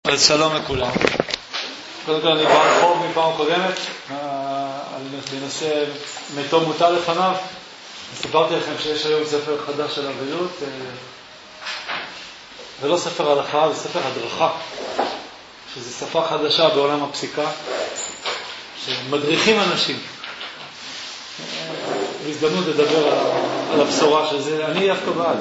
אז שלום לכולם. קודם כל אני ברחוב מפעם קודמת בנושא מתו מוטל לפניו. סיפרתי לכם שיש היום ספר חדש של אבלות, ולא ספר הלכה, זה ספר הדרכה, שזה שפה חדשה בעולם הפסיקה שמדריכים אנשים. בהזדמנות לדבר על הבשורה של זה, אני דווקא בעד.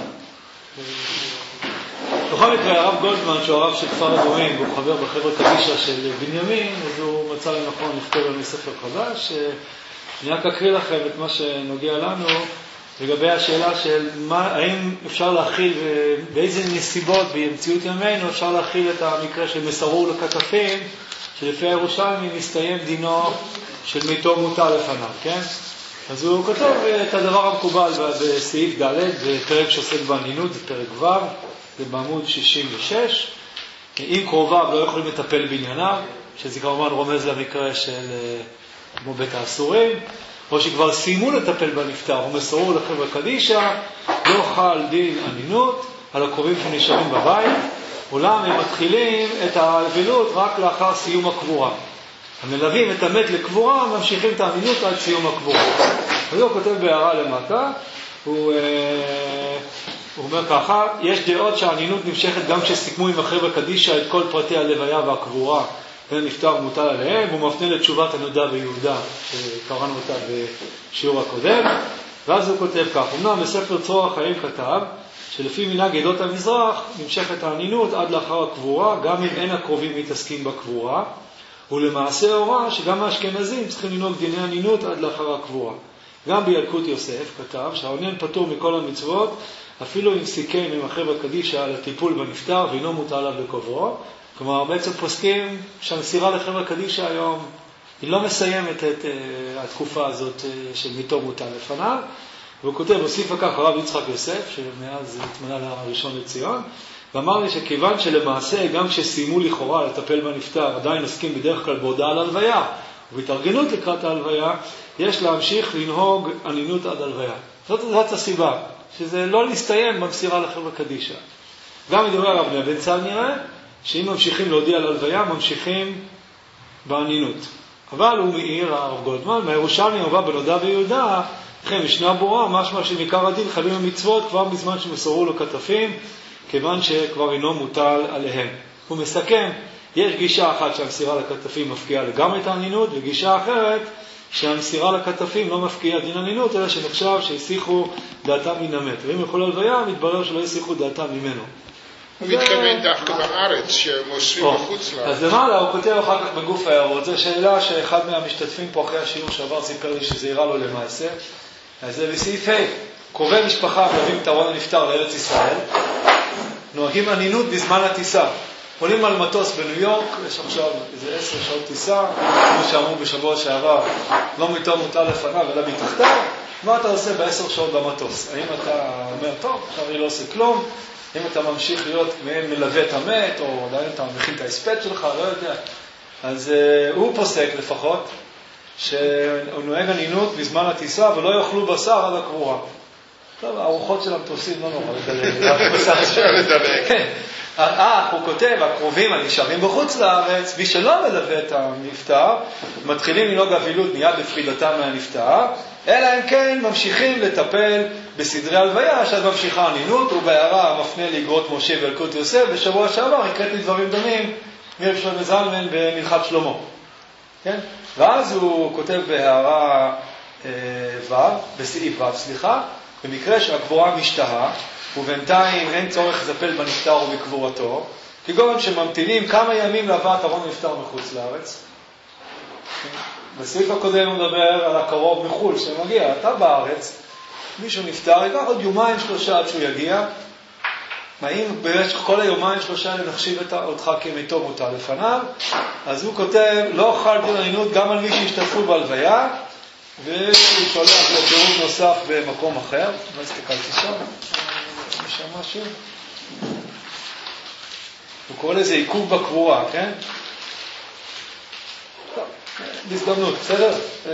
בכל מקרה, הרב גולדמן, שהוא הרב של כפר אדומים, והוא חבר בחברה קדישא של בנימין, אז הוא מצא לנכון לכתוב לנו ספר חדש. אני רק אקריא לכם את מה שנוגע לנו לגבי השאלה של האם אפשר להכיל, באיזה נסיבות במציאות ימינו אפשר להכיל את המקרה של מסרור לכתפים, שלפי הירושלמי מסתיים דינו של מתו מוטל לפניו, כן? אז הוא כותב את הדבר המקובל בסעיף ד' בפרק שעוסק באנינות, זה פרק ו', זה בעמוד 66. אם קרוביו לא יכולים לטפל בענייניו, שזה כמובן רומז למקרה של כמו בית האסורים, או שכבר סיימו לטפל בנפטר, הוא מסרו לחברה קדישא, לא חל דין אנינות על הקרובים שנשארים בבית, אולם הם מתחילים את האבלות רק לאחר סיום הקבורה. המלווים את המת לקבורה, ממשיכים את האנינות עד סיום הקבורה. אז הוא כותב בהערה למטה, הוא אומר ככה, יש דעות שהאנינות נמשכת גם כשסיכמו עם החברה קדישא את כל פרטי הלוויה והקבורה ונפטר מוטל עליהם, והוא מפנה לתשובת הנודע ביהודה שקראנו אותה בשיעור הקודם. ואז הוא כותב כך, אמנם בספר צרור החיים כתב שלפי מנהג עדות המזרח נמשכת האנינות עד לאחר הקבורה, גם אם אין הקרובים מתעסקים בקבורה, ולמעשה הוראה שגם האשכנזים צריכים לנהוג דיני אנינות עד לאחר הקבורה. גם בילקוט יוסף כתב שהעונן פטור מכל המצוות, אפילו אם סיכם עם החברה קדישא על הטיפול בנפטר ואינו מוטל עליו בקוברו. כלומר, בעצם פוסקים שהמסירה לחברה קדישא היום היא לא מסיימת את התקופה הזאת של מתו מוטל לפניו. והוא כותב, הוסיף לכך הרב יצחק יוסף, שמאז התמנה לראשון לציון, ואמר לי שכיוון שלמעשה גם כשסיימו לכאורה לטפל בנפטר עדיין עוסקים בדרך כלל בהודעה על הלוויה ובהתארגנות לקראת ההלוויה, יש להמשיך לנהוג אנינות עד הלוויה. זאת הסיבה, שזה לא להסתיים במסירה לחברה קדישא. גם מדברי הרב בן צל נראה שאם ממשיכים להודיע על הלוויה, ממשיכים באנינות. אבל הוא מעיר, הרב גולדמן, מהירושלמי הובא בנודע ביהודה, לכן משנה ברורה, משמע שמעיקר הדין חלים המצוות כבר בזמן שמסרו לו כתפים, כיוון שכבר אינו מוטל עליהם. הוא מסכם, יש גישה אחת שהמסירה לכתפים מפקיעה לגמרי את האנינות, וגישה אחרת שהמסירה לכתפים לא מפקיעה דין אנינות, אלא שנחשב שהסיחו דעתם מן המת. ואם יכול הלוויה, מתברר שלא הסיחו דעתם ממנו. הוא מתכוון דווקא בארץ שמוסרים בחוץ לארץ. אז למעלה הוא כותב אחר כך בגוף ההערות. זו שאלה שאחד מהמשתתפים פה אחרי השיעור שעבר סיפר לי שזה יראה לו למעשה. אז זה בסעיף ה', קרובי משפחה מביאים את ארון הנפטר לארץ ישראל, נוהגים אנינות בזמן הטיסה. עולים על מטוס בניו יורק, יש עכשיו איזה 10 שעות טיסה, כמו שאמרו בשבוע שעבר, לא מתו מוטל לפניו אלא מתחתיו. מה אתה עושה ב10 שעות במטוס? האם אתה אומר, טוב, עכשיו אני לא עושה כלום? אם אתה ממשיך להיות מלווה את המת, או עדיין אתה מכין את ההספד שלך, לא יודע. אז הוא פוסק לפחות, שהוא נוהג אנינות בזמן הטיסה, ולא יאכלו בשר עד הקבורה. טוב, הארוחות של המטוסים לא נורא לדלג. הוא כותב, הקרובים הנשארים בחוץ לארץ, מי שלא מלווה את הנפטר, מתחילים לנהוג אבילות מיד בפרידתם מהנפטר, אלא אם כן ממשיכים לטפל בסדרי הלוויה, שאז ממשיכה אנינות, ובהערה מפנה לאגרות משה וילקוט יוסף, בשבוע שעבר הקראתי דברים דומים מרב שלמה זלמן במנחת שלמה. כן? ואז הוא כותב בהערה בסעיף ו', במקרה שהקבורה משתהה, ובינתיים אין צורך לטפל בנפטר ובקבורתו, כגון שממתינים כמה ימים להבאת ארון נפטר מחוץ לארץ. בסעיף הקודם הוא מדבר על הקרוב מחול שמגיע, אתה בארץ, מישהו נפטר, ייקח עוד יומיים 3 עד שהוא יגיע. האם במשך כל היומיים 3 נחשיב אותך כמתו מוטל לפניו? אז הוא כותב, לא חל דין אנינות גם על מי שהשתתפו בהלוויה, והוא שולח לפירוט נוסף במקום אחר. לא הסתכלתי שם, יש שם משהו. הוא קורא לזה עיכוב בקבורה, כן? בהזדמנות, בסדר?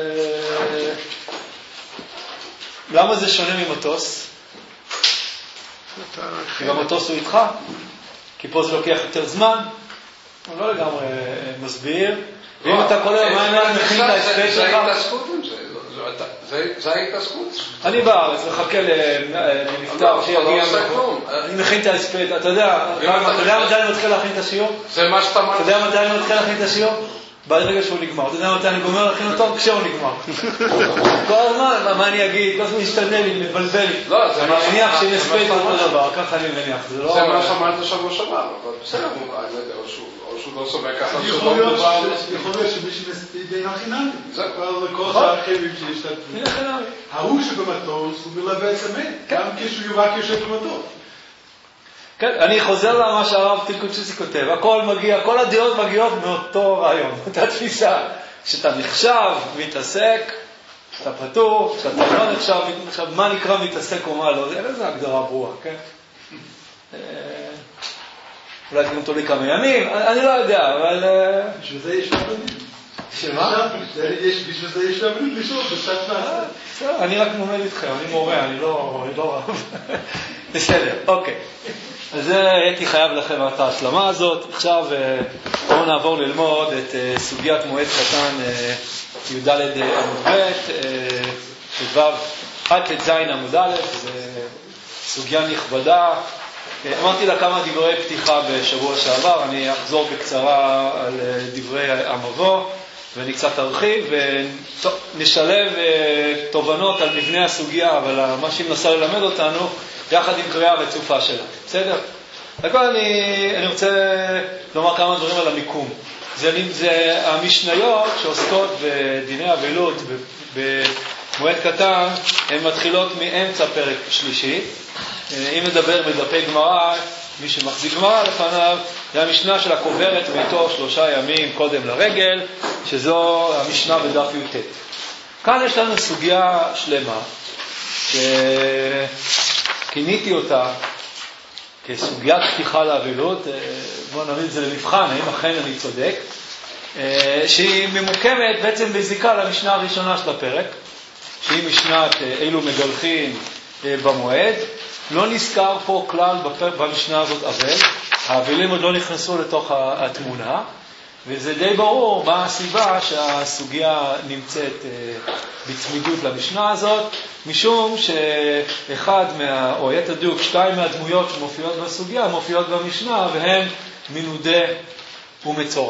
למה זה שונה ממטוס? כי במטוס הוא איתך, כי פה זה לוקח יותר זמן, לגמרי מסביר, ואם אתה כל היום מכין את ההספד שלך... זה ההתעסקות עם זה, זה ההתעסקות. אני בארץ, מחכה לנפטר שיגיע... אני מכין את ההספד, אתה יודע מתי אני מתחיל להכין את השיעור? זה מה שאתה... אתה יודע מתי אני מתחיל להכין את השיעור? ברגע שהוא נגמר. אתה יודע מתי אני גומר להכין אותו? כשהוא נגמר. כל הזמן, מה אני אגיד? כל הזמן משתנה לי, מבלבל לי. אני מניח שאם הספד אותו דבר, ככה אני מניח. זה מה שאמרת שבוע שעבר, אבל בסדר, או שהוא לא סובר ככה. יכול להיות שמישהו די חינמי. זה כל האחרים שהשתתפו. ההוא שבמטוס הוא מלווה את המת, גם כשהוא יושב במטוס. כן, אני חוזר למה שהרב טילקוצ'יסי כותב, הכל מגיע, כל הדעות מגיעות מאותו רעיון, אותה תפיסה, שאתה נחשב, מתעסק, שאתה פטור, שאתה לא נחשב, עכשיו מה נקרא מתעסק או מה לא, אין איזה הגדרה ברורה, כן? אולי גם תולי כמה ימים, אני לא יודע, אבל... בשביל זה יש רבנים. שמה? בשביל זה יש רבנים לשאול, בשעת מעשה. אני רק לומד איתכם, אני מורה, אני לא רב. בסדר, אוקיי. אז הייתי חייב לכם את ההשלמה הזאת. עכשיו בואו נעבור ללמוד את סוגיית מועד קטן י"ד עמוד ב' ו' עד ט"ז עמוד א', זו סוגיה נכבדה. אמרתי לה כמה דברי פתיחה בשבוע שעבר, אני אחזור בקצרה על דברי המבוא ואני קצת ארחיב ונשלב תובנות על מבנה הסוגיה, אבל מה שהיא מנסה ללמד אותנו יחד עם קריאה רצופה שלה. בסדר? לכל אני רוצה לומר כמה דברים על המיקום. זה המשניות שעוסקות בדיני אבלות במועד קטן, הן מתחילות מאמצע פרק שלישי. אם נדבר בדפי גמרא, מי שמחזיק גמרא לפניו, זה המשנה של הקוברת ביתו 3 ימים קודם לרגל, שזו המשנה בדף י"ט. כאן יש לנו סוגיה שלמה, שכיניתי אותה כסוגיית פתיחה לאבלות. בואו נביא את זה למבחן, האם אכן אני צודק, שהיא ממוקמת בעצם בזיקה למשנה הראשונה של הפרק, שהיא משנת אילו מגלחים במועד. לא נזכר פה כלל במשנה הזאת אבל, האבלים עוד לא נכנסו לתוך התמונה, וזה די ברור מה הסיבה שהסוגיה נמצאת בצמידות למשנה הזאת, משום או יתר דיוק, 2 מהדמויות שמופיעות בסוגיה מופיעות במשנה, והן מנודה ומצורע.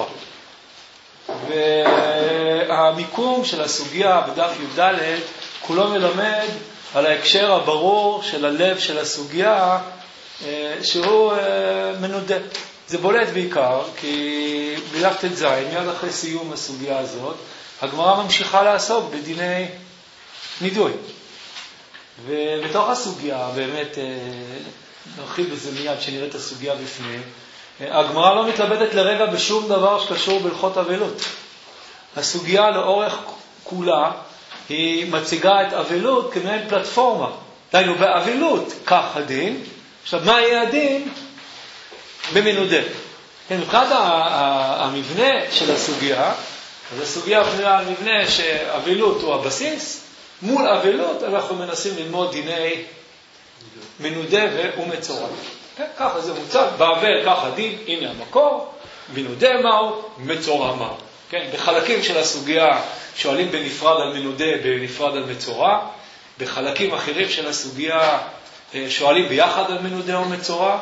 והמיקום של הסוגיה בדף י"ד כולו מלמד על ההקשר הברור של הלב של הסוגיה, שהוא מנודה. זה בולט בעיקר, כי בדף ט"ז, מיד אחרי סיום הסוגיה הזאת, הגמרא ממשיכה לעסוק בדיני נידוי. ובתוך הסוגיה, באמת, נרחיב בזה מיד שנראה את הסוגיה בפנים, הגמרא לא מתלבטת לרגע בשום דבר שקשור בהלכות אבלות. הסוגיה לאורך כולה, היא מציגה את אבלות כמעין פלטפורמה. דיינו, באבלות כך הדין. עכשיו, מה יהיה הדין? במנודה. כן, מבחינת המבנה של הסוגיה, אז הסוגיה בנויה על מבנה שאבלות הוא הבסיס, מול אבלות אנחנו מנסים ללמוד דיני מנודה ומצורע. כן, ככה זה מוצג, באבל ככה דין, הנה המקור, מנודה מהו, מצורע מהו. כן, בחלקים של הסוגיה שואלים בנפרד על מנודה, בנפרד על מצורע. בחלקים אחרים של הסוגיה שואלים ביחד על מנודה ומצורע.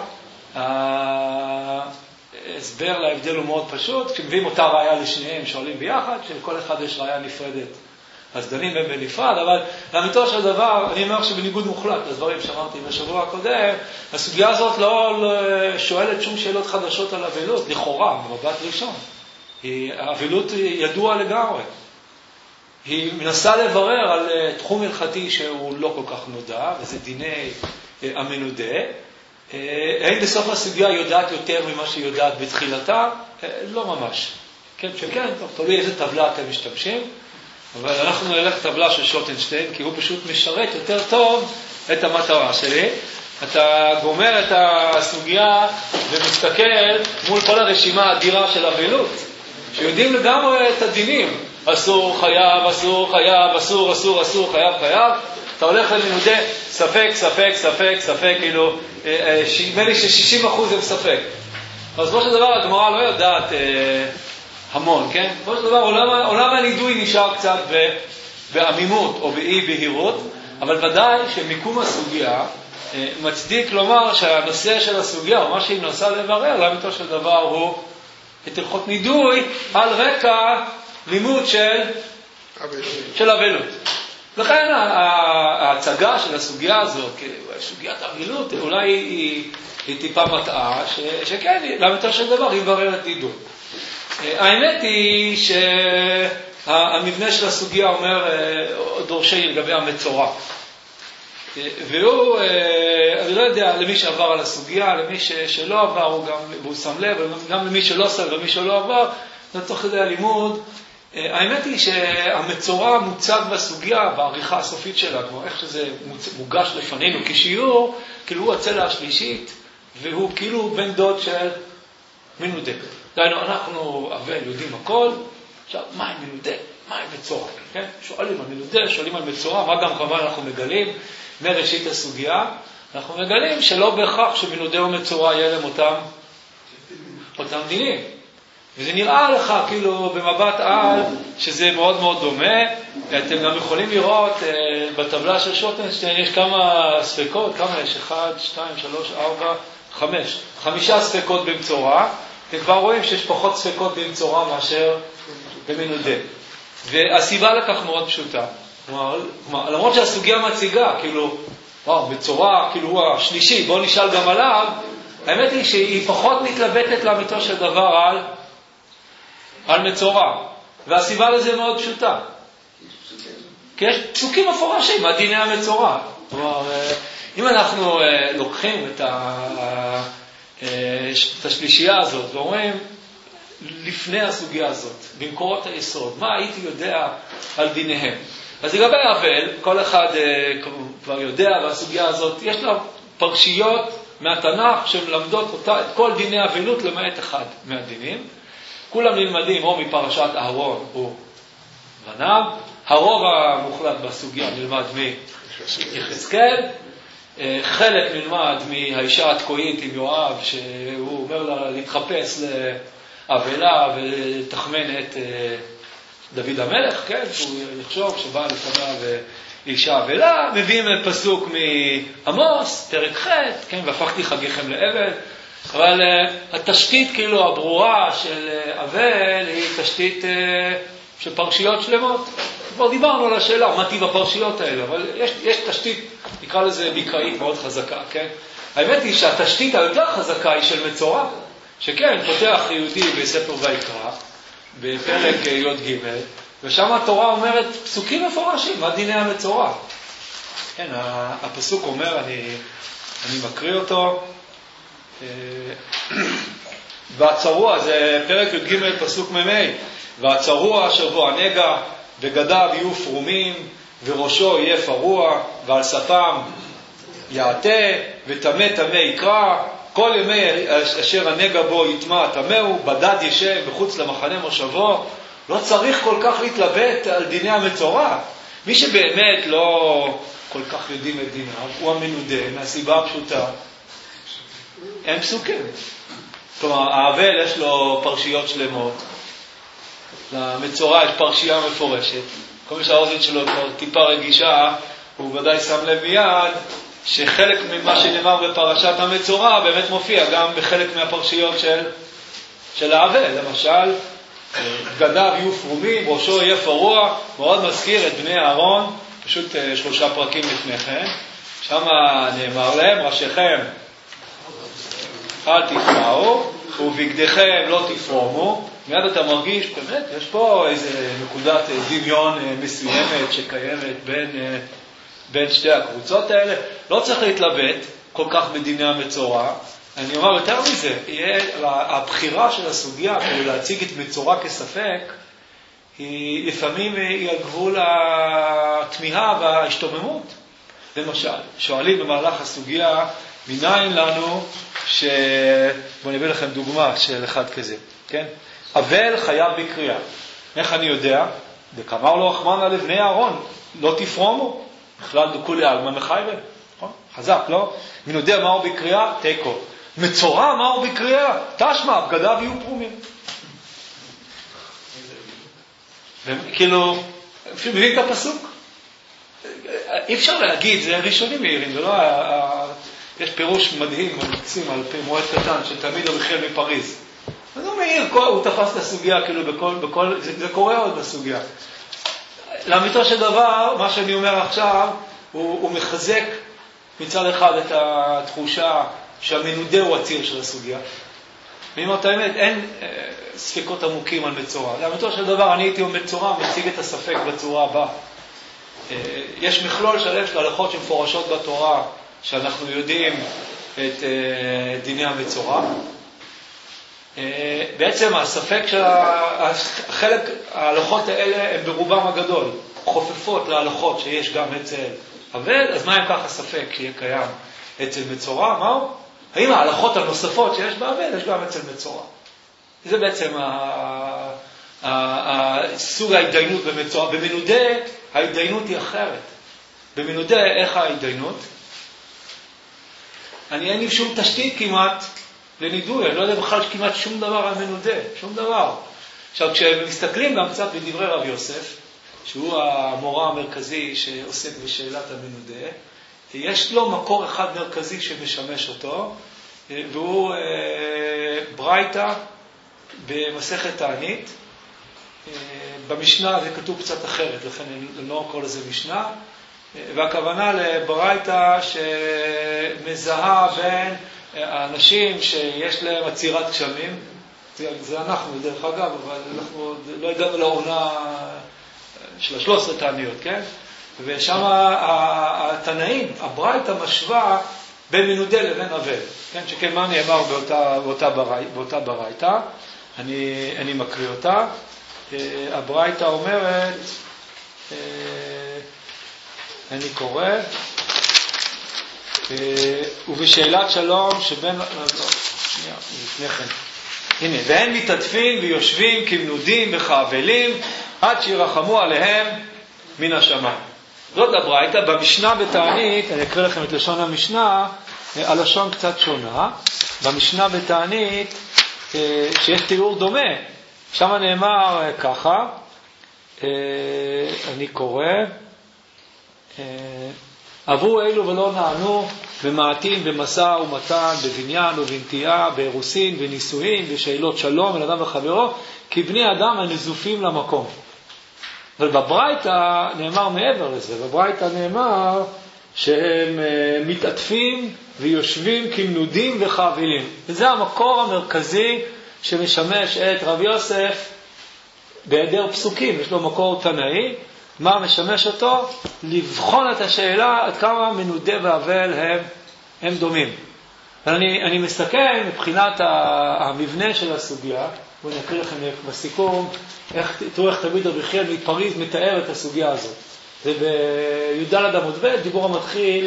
ההסבר להבדל הוא מאוד פשוט. כשמביאים אותה ראיה לשניהם שואלים ביחד, שלכל אחד יש ראיה נפרדת. אז דנים בהם בנפרד, אבל לאמיתו של דבר, אני אומר שבניגוד מוחלט לדברים שאמרתי בשבוע הקודם, הסוגיה הזאת לא שואלת שום שאלות חדשות על אבלות, לכאורה, במבט ראשון. האבלות ידוע לגמרי. היא מנסה לברר על תחום הלכתי שהוא לא כל כך נודע, וזה דיני המנודה. האם בסוף הסוגיה יודעת יותר ממה שהיא יודעת בתחילתה? לא ממש. כן, שכן, תלוי איזה טבלה אתם משתמשים, אבל אנחנו נלך טבלה של שוטנשטיין, כי הוא פשוט משרת יותר טוב את המטרה שלי. אתה גומר את הסוגיה ומסתכל מול כל הרשימה האדירה של אבלות, שיודעים לגמרי את הדינים. אסור, חייב, אסור, חייב, אסור, אסור, אסור, חייב, חייב. אתה הולך למנודה, ספק, ספק, ספק, ספק, כאילו, נדמה לי ש60% הם ספק. אז בסופו של דבר הגמרא לא יודעת המון, כן? בסופו של דבר עולם הנידוי נשאר קצת בעמימות או באי בהירות, אבל ודאי שמיקום הסוגיה מצדיק לומר שהנושא של הסוגיה, או מה שהיא נוסעה לברר, לאמיתו של דבר הוא את הלכות נידוי על רקע לימוד של אבלות. לכן ההצגה של הסוגיה הזאת, סוגיית אבלות, אולי היא טיפה מטעה, שכן, לאמיתו של דבר היא מבררת נידוי. האמת היא שהמבנה של הסוגיה אומר דורשי לגבי המצורע. והוא, אני לא יודע, למי שעבר על הסוגיה, למי שלא עבר, והוא שם לב, גם למי שלא שם ולמי שלא עבר, תוך כדי הלימוד, האמת היא שהמצורע מוצג בסוגיה בעריכה הסופית שלה, כמו איך שזה מוגש לפנינו כשיעור, כאילו הוא הצלע השלישית, והוא כאילו בן דוד של מנודה. דיינו, אנחנו אבל יודעים הכל, עכשיו, מה עם מנודה? מה עם מצורע? כן? שואלים על מנודה, שואלים על מצורע, מה גם כמובן אנחנו מגלים מראשית הסוגיה, אנחנו מגלים שלא בהכרח שמנודה ומצורע יהיה להם אותם דינים. וזה נראה לך כאילו במבט על שזה מאוד מאוד דומה. אתם גם יכולים לראות בטבלה של שוטנשטיין יש כמה ספקות, כמה יש? 1, 2, 3, 4, 5. 5 ספקות במצורע. אתם כבר רואים שיש פחות ספקות במצורע מאשר במנודה. והסיבה לכך מאוד פשוטה. כלומר, למרות שהסוגיה מציגה, כאילו, וואו, מצורע, כאילו הוא השלישי, בוא נשאל גם עליו, האמת היא שהיא פחות מתלבטת לאמיתו של דבר על מצורע. והסיבה לזה מאוד פשוטה. כי יש פסוקים מפורשים, מה דיני המצורע. כלומר, אם אנחנו לוקחים את השלישייה הזאת ואומרים, לפני הסוגיה הזאת, במקורות היסוד, מה הייתי יודע על דיניהם? אז לגבי אבל, כל אחד כבר יודע, והסוגיה הזאת, יש לה פרשיות מהתנ"ך שמלמדות אותה, את כל דיני האבלות למעט אחד מהדינים. כולם נלמדים או מפרשת אהרון או בניו. הרוב המוחלט בסוגיה נלמד מיחזקאל. חלק נלמד מהאישה התקועית עם יואב, שהוא אומר לה להתחפש לאבלה ולתחמן את דוד המלך, כן? הוא יחשוב שבא לפניו אישה אבלה. מביאים פסוק מעמוס, פרק ח', כן? והפכתי חגיכם לאבל. אבל התשתית כאילו הברורה של אבל היא תשתית של פרשיות שלמות. כבר דיברנו על השאלה, מה טיב הפרשיות האלה, אבל יש תשתית, נקרא לזה מקראית מאוד חזקה, כן? האמת היא שהתשתית היותר חזקה היא של מצורע, שכן, פותח יהודי בספר ויקרא, בפרק י"ג, ושם התורה אומרת פסוקים מפורשים, מה דיני המצורע. כן, הפסוק אומר, אני מקריא אותו, והצרוע, זה פרק י"ג פסוק ממי, והצרוע אשר בו הנגע, וגדיו יהיו פרומים, וראשו יהיה פרוע, ועל ספם יעטה, וטמא טמא יקרא, כל ימי אשר הנגע בו יטמע טמאו, בדד ישב בחוץ למחנה מושבו. לא צריך כל כך להתלבט על דיני המצורע. מי שבאמת לא כל כך יודעים את דיניו, הוא המנודה, מהסיבה הפשוטה. אין פסוקים. כלומר, האבל יש לו פרשיות שלמות. למצורע יש פרשייה מפורשת. כל מי שהאוזן שלו טיפה רגישה, הוא ודאי שם לב מיד שחלק ממה שנאמר בפרשת המצורע באמת מופיע גם בחלק מהפרשיות של האבל. למשל, בגדיו יהיו פרומים, ראשו יהיה פרוע, מאוד מזכיר את בני אהרון, פשוט 3 פרקים לפני כן. שם נאמר להם, ראשיכם אל תפרעו, ובגדיכם לא תפרומו. מיד אתה מרגיש, באמת, יש פה איזה נקודת דמיון מסוימת שקיימת בין שתי הקבוצות האלה. לא צריך להתלבט כל כך בדיני המצורע. אני אומר יותר מזה, הבחירה של הסוגיה, כדי להציג את מצורע כספק, היא לפעמים היא על גבול התמיהה וההשתוממות. למשל, שואלים במהלך הסוגיה, מניין לנו בואו נביא לכם דוגמה של אחד כזה, כן? אבל חייב בקריאה. איך אני יודע? וכאמר לו רחמנא לבני אהרון, לא תפרומו. בכלל דכולי עלמא מחייב. חזק, לא? מי יודע מהו בקריאה? תיקו. מצורע, מה הוא בקריאה? תשמע, בגדיו יהיו פרומים. כאילו, אפילו מבין את הפסוק. אי אפשר להגיד, זה ראשונים מהירים, זה לא... יש פירוש מדהים, מקסים על פי מועד קטן, של תלמיד רבי חייא מפריז. אז הוא מהיר, הוא תפס את הסוגיה, כאילו בכל, זה קורה עוד בסוגיה. לאמיתו של דבר, מה שאני אומר עכשיו, הוא מחזק מצד אחד את התחושה שהמנודה הוא הציר של הסוגיה. ואם את האמת, אין ספקות עמוקים על מצורע. לאמיתו של דבר, אני הייתי מצורע, מציג את הספק בצורה הבאה. יש מכלול שלם של הלכות שמפורשות בתורה, שאנחנו יודעים את דיני המצורע. בעצם הספק של חלק ההלכות האלה הם ברובם הגדול חופפות להלכות שיש גם אצל אבל, אז מה אם ככה ספק שיהיה קיים אצל מצורע? מהו? האם ההלכות הנוספות שיש באבל יש גם אצל מצורע? זה בעצם סוג ההתדיינות במצורע. במנודה ההתדיינות היא אחרת. במנודה איך ההתדיינות? אין לי שום תשתית כמעט לנידוי, אני לא יודע בכלל כמעט שום דבר על מנודה, שום דבר. עכשיו, כשמסתכלים גם קצת בדברי רב יוסף, שהוא המורה המרכזי שעוסק בשאלת המנודה, יש לו מקור אחד מרכזי שמשמש אותו, והוא ברייתא במסכת תענית. במשנה זה כתוב קצת אחרת, לכן אני לא קורא לזה משנה, והכוונה לברייתא שמזהה בין האנשים שיש להם עצירת גשמים, זה אנחנו דרך אגב, אבל אנחנו לא הגענו לעונה של 13 תעניות, כן? ושם התנאים, הברייתא משווה בין מנודה לבין אבל, כן? שכן מה נאמר באותה ברייתא, אני מקריא אותה. הברייתא אומרת, אני קורא, ובשאלת שלום שבין... שנייה, לפני כן. הנה, והם מתעטפים ויושבים כמנודים וכאבלים עד שירחמו עליהם מן השמיים. זאת הברייתא. במשנה בתענית, אני אקריא לכם את לשון המשנה, הלשון קצת שונה. במשנה בתענית, שיש תיאור דומה, שם נאמר ככה, אני קורא, עברו אלו ולא נענו, במעטים, במסע ומתן, בבניין ובנטייה, באירוסין ונישואין, בשאלות שלום, אל אדם וחברו, כי בני אדם הנזופים למקום. אבל בברייתא נאמר מעבר לזה, בברייתא נאמר שהם מתעטפים ויושבים כמנודים וכאבלים. וזה המקור המרכזי שמשמש את רב יוסף בהיעדר פסוקים. יש לו מקור תנאי. מה משמש אותו? לבחון את השאלה עד כמה מנודה ואבל הם דומים. אני מסתכל מבחינת המבנה של הסוגיה, ואני אקריא לכם בסיכום, תראו איך תלמיד רבי חייא מפריז מתאר את הסוגיה הזאת. זה בי"ד עמוד ב', דיבור המתחיל,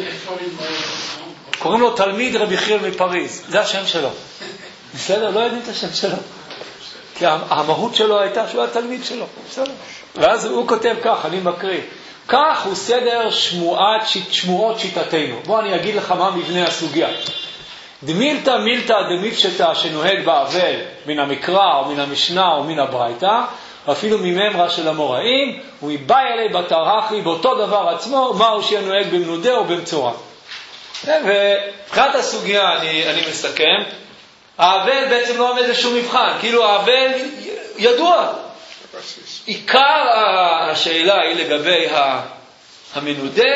קוראים לו תלמיד רבי חייא מפריז, זה השם שלו. בסדר? לא יודעים את השם שלו. כי המהות שלו הייתה שהוא התלמיד שלו. בסדר? ואז הוא כותב כך, אני מקריא. כך הוא סדר שמועות שיטתנו. בוא אני אגיד לך מה מבנה הסוגיה. דמילתא מילתא דמיפשטא שנוהג באבל מן המקרא או מן המשנה או מן הברייתא, ואפילו מממרה של המוראים, הוא מבאי אלי בתרחי באותו דבר עצמו, מהו שיהיה נוהג במנודה או במצורע. ובחיית הסוגיה אני מסכם, האבל בעצם לא עומד לשום מבחן, כאילו האבל ידוע. עיקר השאלה היא לגבי המנודה,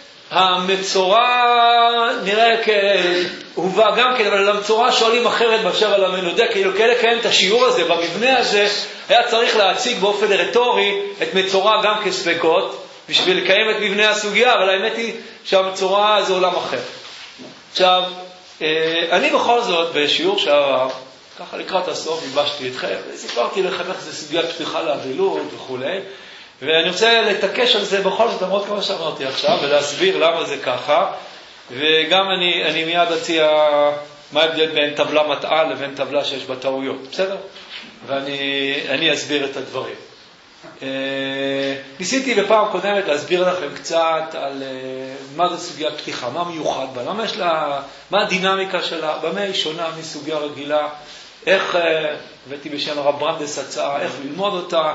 המצורע נראה כהובא גם כן, אבל למצורע שואלים אחרת באשר על המנודה, כאילו כאלה קיים את השיעור הזה, במבנה הזה היה צריך להציג באופן רטורי את מצורע גם כספקות, בשביל לקיים את מבנה הסוגיה, אבל האמת היא שהמצורע זה עולם אחר. עכשיו, אני בכל זאת בשיעור שעבר, ככה לקראת הסוף, ניבשתי אתכם, וסיפרתי לכם איך זה סוגיית פתיחה לאבלות וכו'. ואני רוצה לתקש על זה בכל זאת, למרות כמו שאמרתי עכשיו, ולהסביר למה זה ככה. וגם אני מיד אציע מה ההבדל בין טבלה מטעה לבין טבלה שיש בה טעויות. בסדר? ואני אסביר את הדברים. ניסיתי בפעם קודמת להסביר לכם קצת על מה זה סוגיה פתיחה, מה מיוחד בה, למה יש לה, מה הדינמיקה שלה, במה היא שונה מסוגיה רגילה, איך, הבאתי בשם הרב ברנדס הצעה, איך ללמוד אותה,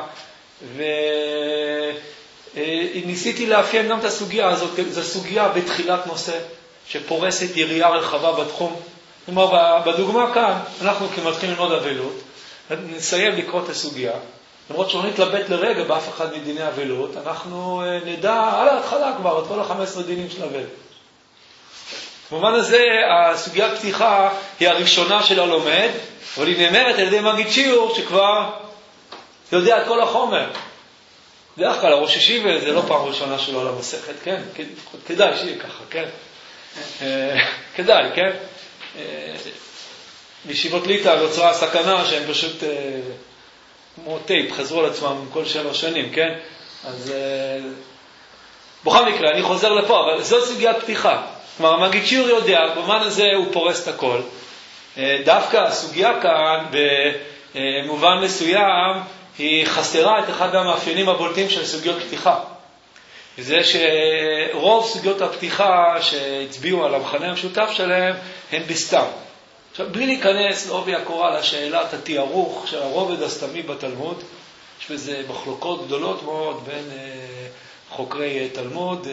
וניסיתי לאפיין גם את הסוגיה הזאת, זו סוגיה בתחילת נושא, שפורסת יריעה רחבה בתחום. כלומר, בדוגמה כאן, אנחנו כמתחילים ללמוד אבלות, נסיים לקרוא את הסוגיה, למרות שלא נתלבט לרגע באף אחד מדיני אבלות, אנחנו נדע על ההתחלה כבר את כל 15 דינים של אבל. במובן הזה, הסוגיה הפתיחה היא הראשונה של הלומד, אבל היא נאמרת על ידי מגיד שיעור שכבר יודע את כל החומר. בדרך כלל, הראש ישיבה זה לא פעם ראשונה שלו על המסכת, כן? כדאי שיהיה ככה, כן? כדאי, כן? בישיבות ליטא נוצרה הסכנה שהם פשוט כמו טייפ, חזרו על עצמם כל 7 שנים, כן? אז בכל מקרה, אני חוזר לפה, אבל זו סוגיית פתיחה. כלומר, המגיד שיעור יודע, במובן הזה הוא פורס את הכל. דווקא הסוגיה כאן, במובן מסוים, היא חסרה את אחד המאפיינים הבולטים של סוגיות פתיחה. זה שרוב סוגיות הפתיחה שהצביעו על המחנה המשותף שלהם, הן בסתם. עכשיו, בלי להיכנס לעובי הקורה לשאלת התיארוך של הרובד הסתמי בתלמוד, יש בזה מחלוקות גדולות מאוד בין חוקרי תלמוד.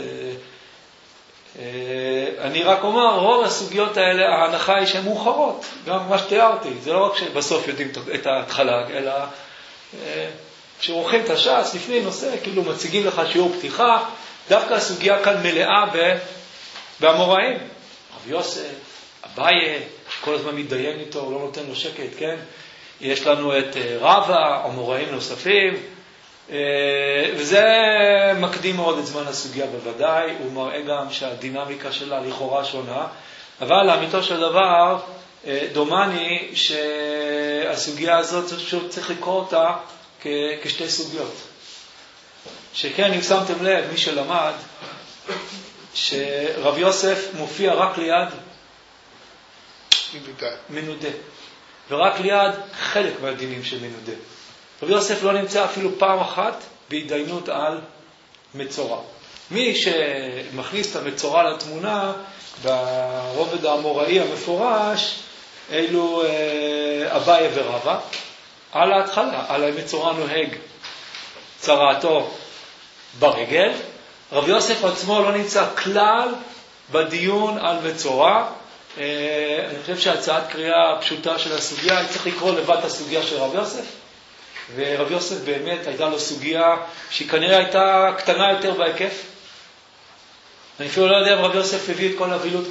אני רק אומר, רוב הסוגיות האלה, ההנחה היא שהן מאוחרות, גם מה שתיארתי. זה לא רק שבסוף יודעים את ההתחלה, אלא כשרוחים את הש"ס, לפני נושא, כאילו מציגים לך שיעור פתיחה, דווקא הסוגיה כאן מלאה באמוראים. רב יוסף, אביי, כל הזמן מתדיין איתו, הוא לא נותן לו שקט, כן? יש לנו את רבא, אמוראים נוספים, וזה מקדים מאוד את זמן הסוגיה בוודאי, הוא מראה גם שהדינמיקה שלה לכאורה שונה, אבל לאמיתו של דבר, דומני שהסוגיה הזאת צריך לקרוא אותה כשתי סוגיות. שכן, אם שמתם לב, מי שלמד, שרב יוסף מופיע רק ליד מנודה. ורק ליד חלק מהדינים של מנודה. רב יוסף לא נמצא אפילו פעם אחת בהתדיינות על מצורע. מי שמכניס את המצורע לתמונה, ברובד האמוראי המפורש, אלו אביי ורבא, על ההתחלה, על המצורע נוהג צרעתו ברגל. רב יוסף עצמו לא נמצא כלל בדיון על מצורע. אני חושב שהצעת קריאה פשוטה של הסוגיה, היא צריך לקרוא לבד את הסוגיה של רב יוסף. ורב יוסף באמת הייתה לו סוגיה שהיא כנראה הייתה קטנה יותר בהיקף. אני אפילו לא יודע אם רב יוסף הביא את כל האבילות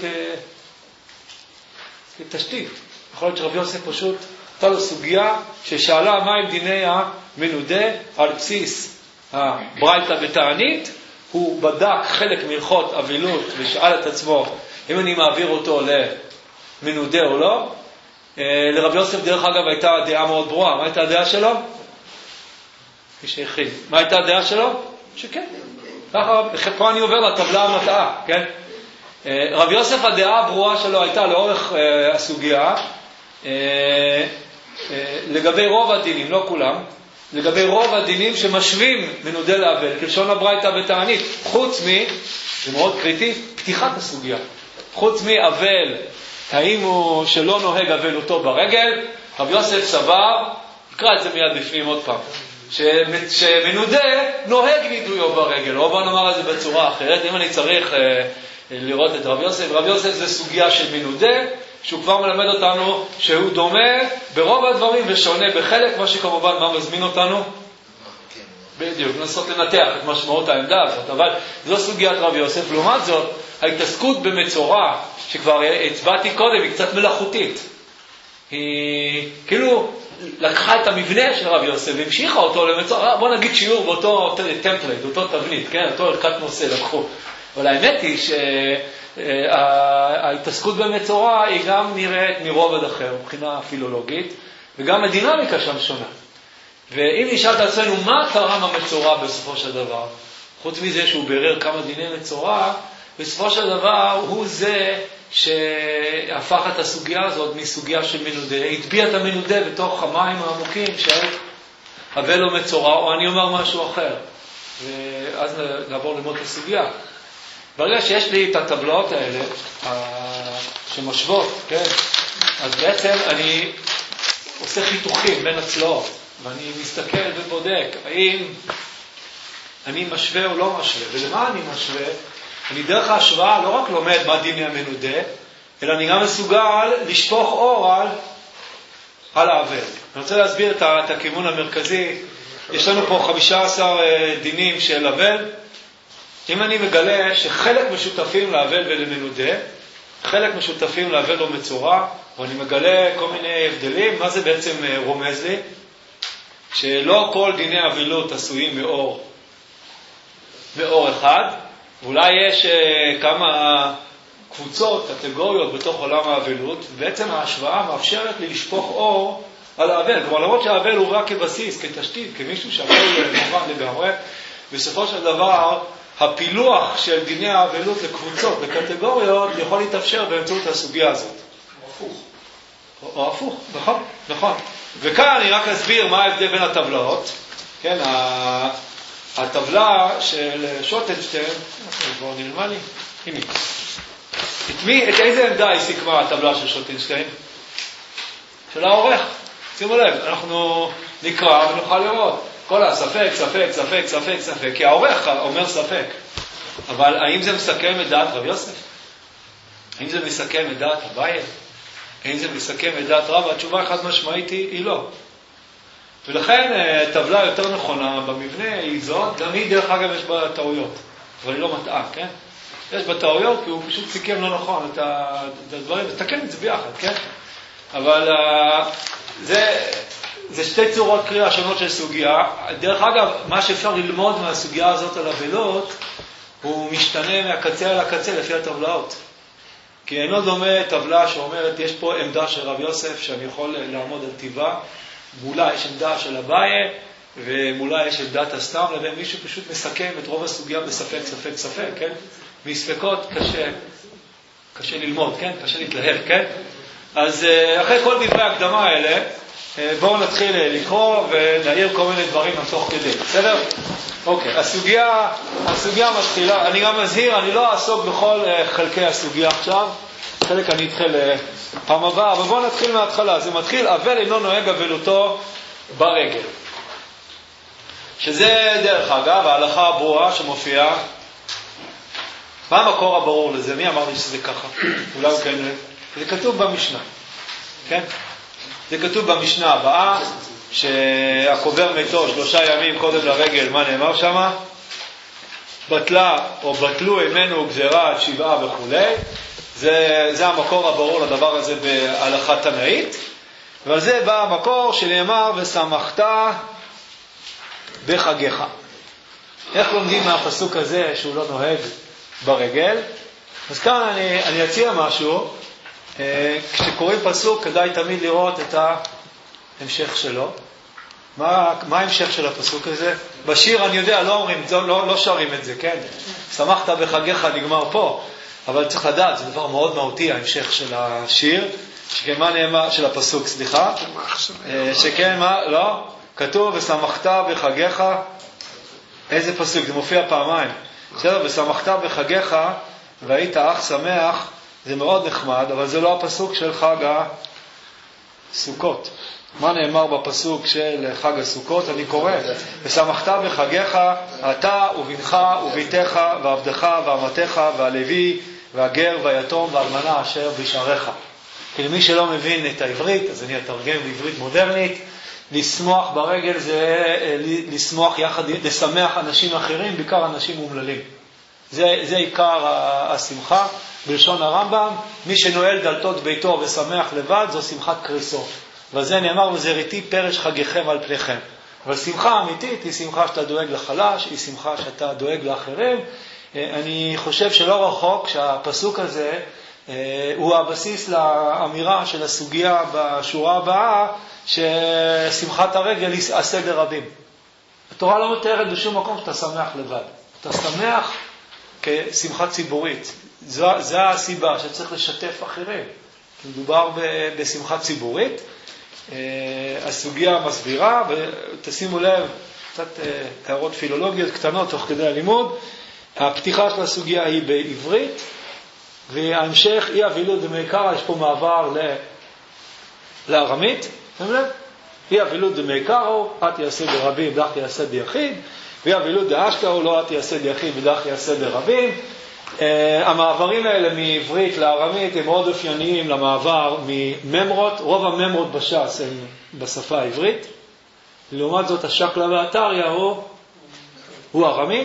כתשתית. יכול להיות שרב יוסף פשוט הייתה לו סוגיה ששאלה מה עם דיני המנודה על בסיס הברייתא בתענית. הוא בדק חלק מלכות אבילות ושאל את עצמו אם אני מעביר אותו למנודה או לא. לרב יוסף דרך אגב הייתה דעה מאוד ברורה. מה הייתה הדעה שלו? כשהכין. מה הייתה הדעה שלו? שכן. פה אני עובר לטבלה המטעה, כן? רב יוסף הדעה הברורה שלו הייתה לאורך הסוגיה לגבי רוב הדינים, לא כולם, לגבי רוב הדינים שמשווים מנודה לאבל, כלשון הברייתא בתענית, חוץ זה מאוד קריטי, פתיחת הסוגיה. חוץ מאבל, האם הוא שלא נוהג אבלותו ברגל, רב יוסף סבר, נקרא את זה מיד בפנים עוד פעם, שמנודה נוהג נידויו ברגל, או בוא נאמר את זה בצורה אחרת. אם אני צריך לראות את רב יוסף, רב יוסף זה סוגיה של מנודה, שהוא כבר מלמד אותנו שהוא דומה ברוב הדברים ושונה בחלק, מה שכמובן מה מזמין אותנו? בדיוק, לנסות לנתח את משמעות העמדה הזאת, אבל זו סוגיית רב יוסף. לעומת זאת, ההתעסקות במצורע, שכבר הצבעתי קודם, היא קצת מלאכותית. היא כאילו לקחה את המבנה של רב יוסף והמשיכה אותו למצורע, בוא נגיד שיעור באותו טמפלייט, אותו תבנית, כן? אותו ערכת נושא לקחו. אבל האמת היא שההתעסקות במצורע היא גם נראית מרובד אחר, מבחינה פילולוגית, וגם הדינמיקה שם שונה. ואם נשאל את עצמנו מה תרם המצורע בסופו של דבר, חוץ מזה שהוא ברר כמה דיני מצורע, בסופו של דבר הוא זה שהפך את הסוגיה הזאת מסוגיה של מנודה, הטביע את המנודה בתוך המים העמוקים של אבל או מצורע, או אני אומר משהו אחר. ואז נעבור ללמוד את הסוגיה. ברגע שיש לי את הטבלאות האלה, שמשוות, כן? אז בעצם אני עושה חיתוכים בין הצלעות, ואני מסתכל ובודק, האם אני משווה או לא משווה, ולמה אני משווה? אני דרך ההשוואה לא רק לומד מה דיני המנודה, אלא אני גם מסוגל לשפוך אור על העוול. אני רוצה להסביר את הכיוון המרכזי. יש לנו פה 15 דינים של עוול. אם אני מגלה שחלק משותפים לעוול ולמנודה, חלק משותפים לעוול ומצורע, ואני מגלה כל מיני הבדלים, מה זה בעצם רומז לי? שלא כל דיני האבלות עשויים מאור אחד, ואולי יש כמה קבוצות, קטגוריות בתוך עולם האבלות, ובעצם ההשוואה מאפשרת לי לשפוך אור על האבל. כלומר, למרות שהאבל הוא רק כבסיס, כתשתית, כמישהו שהכל מובן לגמרי, בסופו של דבר, הפילוח של דיני האבלות לקבוצות, לקטגוריות, יכול להתאפשר באמצעות הסוגיה הזאת. או הפוך, נכון, נכון. וכאן אני רק אסביר מה ההבדל בין הטבלאות. כן, הטבלה של שוטנשטיין, בואו נלמד לי, הנה. את איזה עמדה היא סיכמה הטבלה של שוטנשטיין? של העורך. שימו לב, אנחנו נקרא ונוכל לראות. כל הספק, ספק, ספק, ספק, ספק. כי העורך אומר ספק. אבל האם זה מסכם את דעת רב יוסף? האם זה מסכם את דעת אביי? האם זה מסכם את דעת רב? התשובה חד משמעית היא לא. ולכן טבלה יותר נכונה במבנה היא זאת, גם היא דרך אגב יש בה טעויות. אבל היא לא מטעה, כן? יש בה טעויות כי הוא פשוט סיכם לא נכון את הדברים, ותקן את זה ביחד, כן? אבל זה שתי צורות קריאה שונות של סוגיה. דרך אגב, מה שאפשר ללמוד מהסוגיה הזאת על אבלות, הוא משתנה מהקצה אל הקצה לפי הטבלאות. כי אינו דומה טבלה שאומרת, יש פה עמדה של רב יוסף שאני יכול לעמוד על טבעה, מולה יש עמדה של אביי, ומולה יש עמדת הסתם, לבין מישהו פשוט מסכם את רוב הסוגיה בספק, ספק, ספק, כן? מספקות קשה ללמוד, כן? קשה להתלהב, כן? אז אחרי כל דברי ההקדמה האלה, בואו נתחיל לקרוא ונעיר כל מיני דברים תוך כדי, בסדר? אוקיי, הסוגיה מתחילה, אני גם מזהיר, אני לא אעסוק בכל חלקי הסוגיה עכשיו, חלק אני אתחיל פעם הבאה, אבל בואו נתחיל מההתחלה. זה מתחיל, אבל אינו נוהג אבלותו ברגל. שזה דרך אגב, ההלכה הברורה שמופיעה. מה המקור הברור לזה? מי אמר לי שזה ככה? אולי כן, זה כתוב במשנה, כן? זה כתוב במשנה הבאה, שהקובר מתו 3 ימים קודם לרגל, מה נאמר שמה? בטלה או בטלו ימינו גזרה עד 7 וכו'. זה המקור הברור לדבר הזה בהלכה תנאית. ועל זה בא המקור שנאמר ושמחת בחגיך. איך לומדים מהפסוק הזה שהוא לא נוהג ברגל? אז כאן אני אציע משהו. כשקוראים פסוק כדאי תמיד לראות את ההמשך שלו. מה ההמשך של הפסוק הזה? בשיר אני יודע, לא אומרים, לא שרים את זה, כן? שמחת בחגיך נגמר פה, אבל צריך לדעת, זה דבר מאוד מהותי, ההמשך של השיר, שכן מה נאמר, של הפסוק, סליחה, שכן מה, לא? כתוב ושמחת בחגיך, איזה פסוק? זה מופיע פעמיים. בסדר, ושמחת בחגיך והיית אך שמח, זה מאוד נחמד, אבל זה לא הפסוק של חג הסוכות. מה נאמר בפסוק של חג הסוכות? אני קורא, ושמחת בחגיך אתה ובנך וביתך ועבדך ואמתך והלוי והגר והיתום והאלמנה אשר בשעריך. כי למי שלא מבין את העברית, אז אני אתרגם בעברית מודרנית. לשמוח ברגל זה לשמוח יחד, לשמח אנשים אחרים, בעיקר אנשים מומללים. זה עיקר השמחה. בלשון הרמב"ם, מי שנועל דלתות ביתו ושמח לבד, זו שמחת קריסו. וזה נאמר, וזריתי פרש חגיכם על פניכם. אבל שמחה אמיתית היא שמחה שאתה דואג לחלש, היא שמחה שאתה דואג לאחרים. אני חושב שלא רחוק שהפסוק הזה הוא הבסיס לאמירה של הסוגיה בשורה הבאה, ששמחת הרגל היא עשה לרבים. התורה לא מתארת בשום מקום שאתה שמח לבד. אתה שמח כשמחה ציבורית. זו הסיבה שצריך לשתף אחרים. מדובר בשמחה ציבורית. הסוגיה מסבירה, ותשימו לב, קצת הערות פילולוגיות קטנות תוך כדי הלימוד. הפתיחה של הסוגיה היא בעברית, וההמשך היא אבילות דמעיקרא, יש פה מעבר לארמית, שימו לב? היא אבילות דמעיקרא, את יעשה ברבים, דך יעשה ביחיד, והיא אבילות דאשתא, לא את יעשה ביחיד ודך יעשה ברבים. המעברים האלה מעברית לארמית הם מאוד אופייניים למעבר מממרות, רוב הממרות בש"ס הם בשפה העברית, לעומת זאת השקלא והטריא הוא ארמי.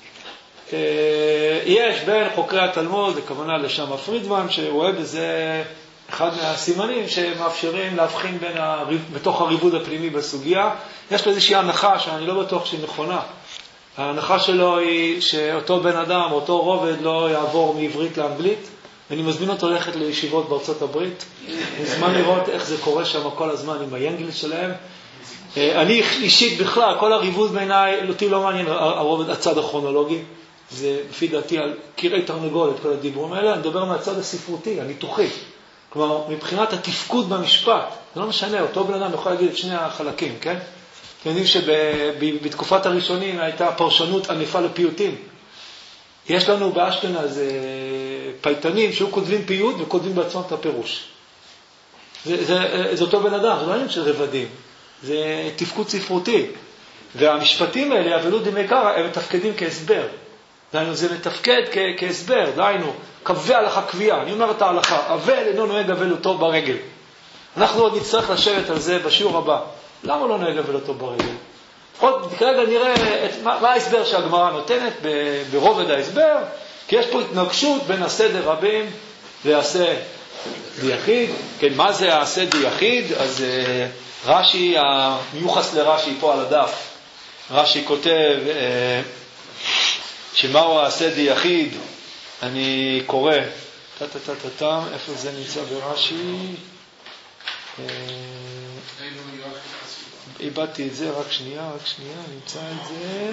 יש בין חוקרי התלמוד, הכוונה לשמה פרידמן, שרואה בזה אחד מהסימנים שמאפשרים להבחין בתוך הריבוד הפנימי בסוגיה. יש לו איזושהי הנחה שאני לא בטוח שהיא נכונה. ההנחה שלו היא שאותו בן אדם, אותו רובד לא יעבור מעברית לאנגלית. אני מזמין אותו ללכת לישיבות בארצות הברית. מזמן לראות איך זה קורה שם כל הזמן עם האנגלית שלהם. אני אישית בכלל, כל הריבוד בעיניי, אותי לא מעניין הרובד הצד הכרונולוגי. זה לפי דעתי על קירי תרנגולת, כל הדיבורים האלה. אני מדבר מהצד הספרותי, הניתוחי. כלומר, מבחינת התפקוד במשפט, זה לא משנה, אותו בן אדם יכול להגיד את שני החלקים, כן? אתם יודעים שבתקופת הראשונים הייתה פרשנות ענפה לפיוטים. יש לנו באשכנז פייטנים שהוא כותבים פיוט וכותבים בעצמם את הפירוש. זה אותו בן אדם, זה לא עניין של רבדים, זה תפקוד ספרותי. והמשפטים האלה, אבילות דמעיקרא, הם מתפקדים כהסבר. דהיינו, זה מתפקד כהסבר, דהיינו, קבע הלכה קביעה. אני אומר את ההלכה, אבל אינו נוהג אבילותו ברגל. אנחנו עוד נצטרך לשבת על זה בשיעור הבא. למה לא נוהג אבילותו ברגל? עוד כרגע נראה מה ההסבר שהגמרא נותנת ברובד ההסבר, כי יש פה התנגשות בין הסדר רבים לעשה דיחיד. כן, מה זה העשה דיחיד? אז רש"י, המיוחס לרש"י פה על הדף, רש"י כותב שמהו העשה דיחיד. אני קורא, איפה זה נמצא ברש"י? איבדתי את זה, רק שנייה, נמצא את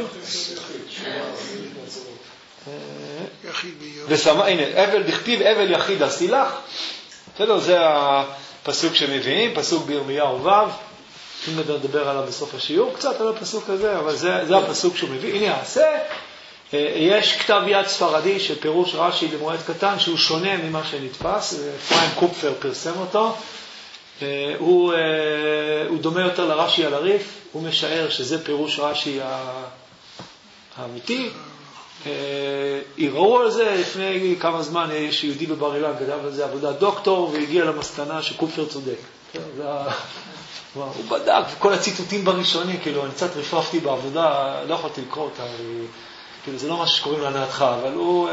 זה. הנה, אבל דכתיב אבל יחיד הסילח. זה הפסוק שמביאים, פסוק בירמיהו ו', אם נדבר עליו בסוף השיעור, קצת על הפסוק הזה, אבל זה הפסוק שהוא מביא. הנה העשה, יש כתב יד ספרדי של פירוש רש"י למועד קטן, שהוא שונה ממה שנתפס, אפרים קופפר פרסם אותו. הוא דומה יותר לרש"י על הריף, הוא משער שזה פירוש רש"י האמיתי. יראו על זה לפני כמה זמן, יש יהודי בבר אילן כתב על זה עבודת דוקטור, והגיע למסקנה שקופפר צודק. הוא בדק, וכל הציטוטים בראשונים, כאילו אני קצת רפרפתי בעבודה, לא יכולתי לקרוא אותה, כאילו זה לא מה שקוראים להנאתך, אבל הוא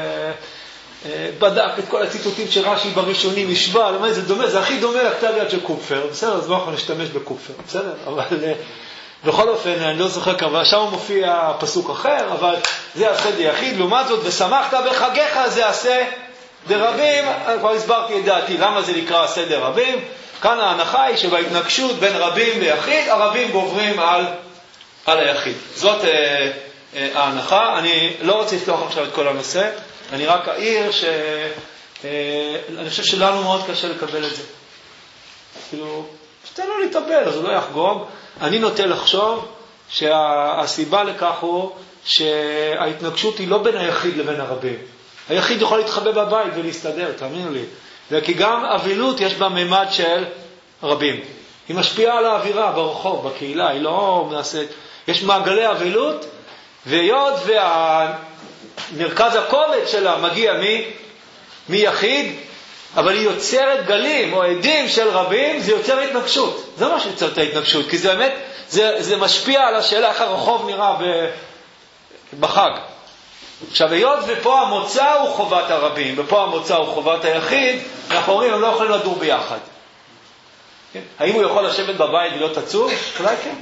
בדק את כל הציטוטים שרש"י בראשונים השווה, למה זה דומה, זה הכי דומה לכתב יד של קופפר, בסדר, אז לא יכול להשתמש בקופפר, בסדר, אבל בכל אופן, אני לא זוכר כמה, שם מופיע פסוק אחר, אבל זה עשה דיחיד, לעומת זאת, ושמחת בחגיך, זה עשה דרבים, כבר הסברתי את דעתי, למה זה נקרא עשה דרבים, כאן ההנחה היא שבהתנגשות בין רבים ליחיד, הרבים גוברים על היחיד. זאת ההנחה, אני לא רוצה לפתוח עכשיו את כל הנושא, אני רק אעיר אני חושב שלנו מאוד קשה לקבל את זה. כאילו, שתן לו להתאבל, אז הוא לא יחגוג. אני נוטה לחשוב שהסיבה לכך הוא שההתנגשות היא לא בין היחיד לבין הרבים. היחיד יכול להתחבא בבית ולהסתדר, תאמינו לי. וכי גם אבילות יש בה ממד של רבים. היא משפיעה על האווירה ברחוב, בקהילה, היא לא מנסית. יש מעגלי אבילות, והיות והמרכז הכובד שלה מגיע מיחיד, אבל היא יוצרת גלים או עדים של רבים, זה יוצר התנגשות. זה מה שיוצר את ההתנגשות, כי זה באמת, זה משפיע על השאלה איך הרחוב נראה בחג. עכשיו, היות ופה המוצא הוא חובת הרבים, ופה המוצא הוא חובת היחיד, אנחנו אומרים, הם לא יכולים לדור ביחד. כן? האם הוא יכול לשבת בבית ולא תצור? אולי כן.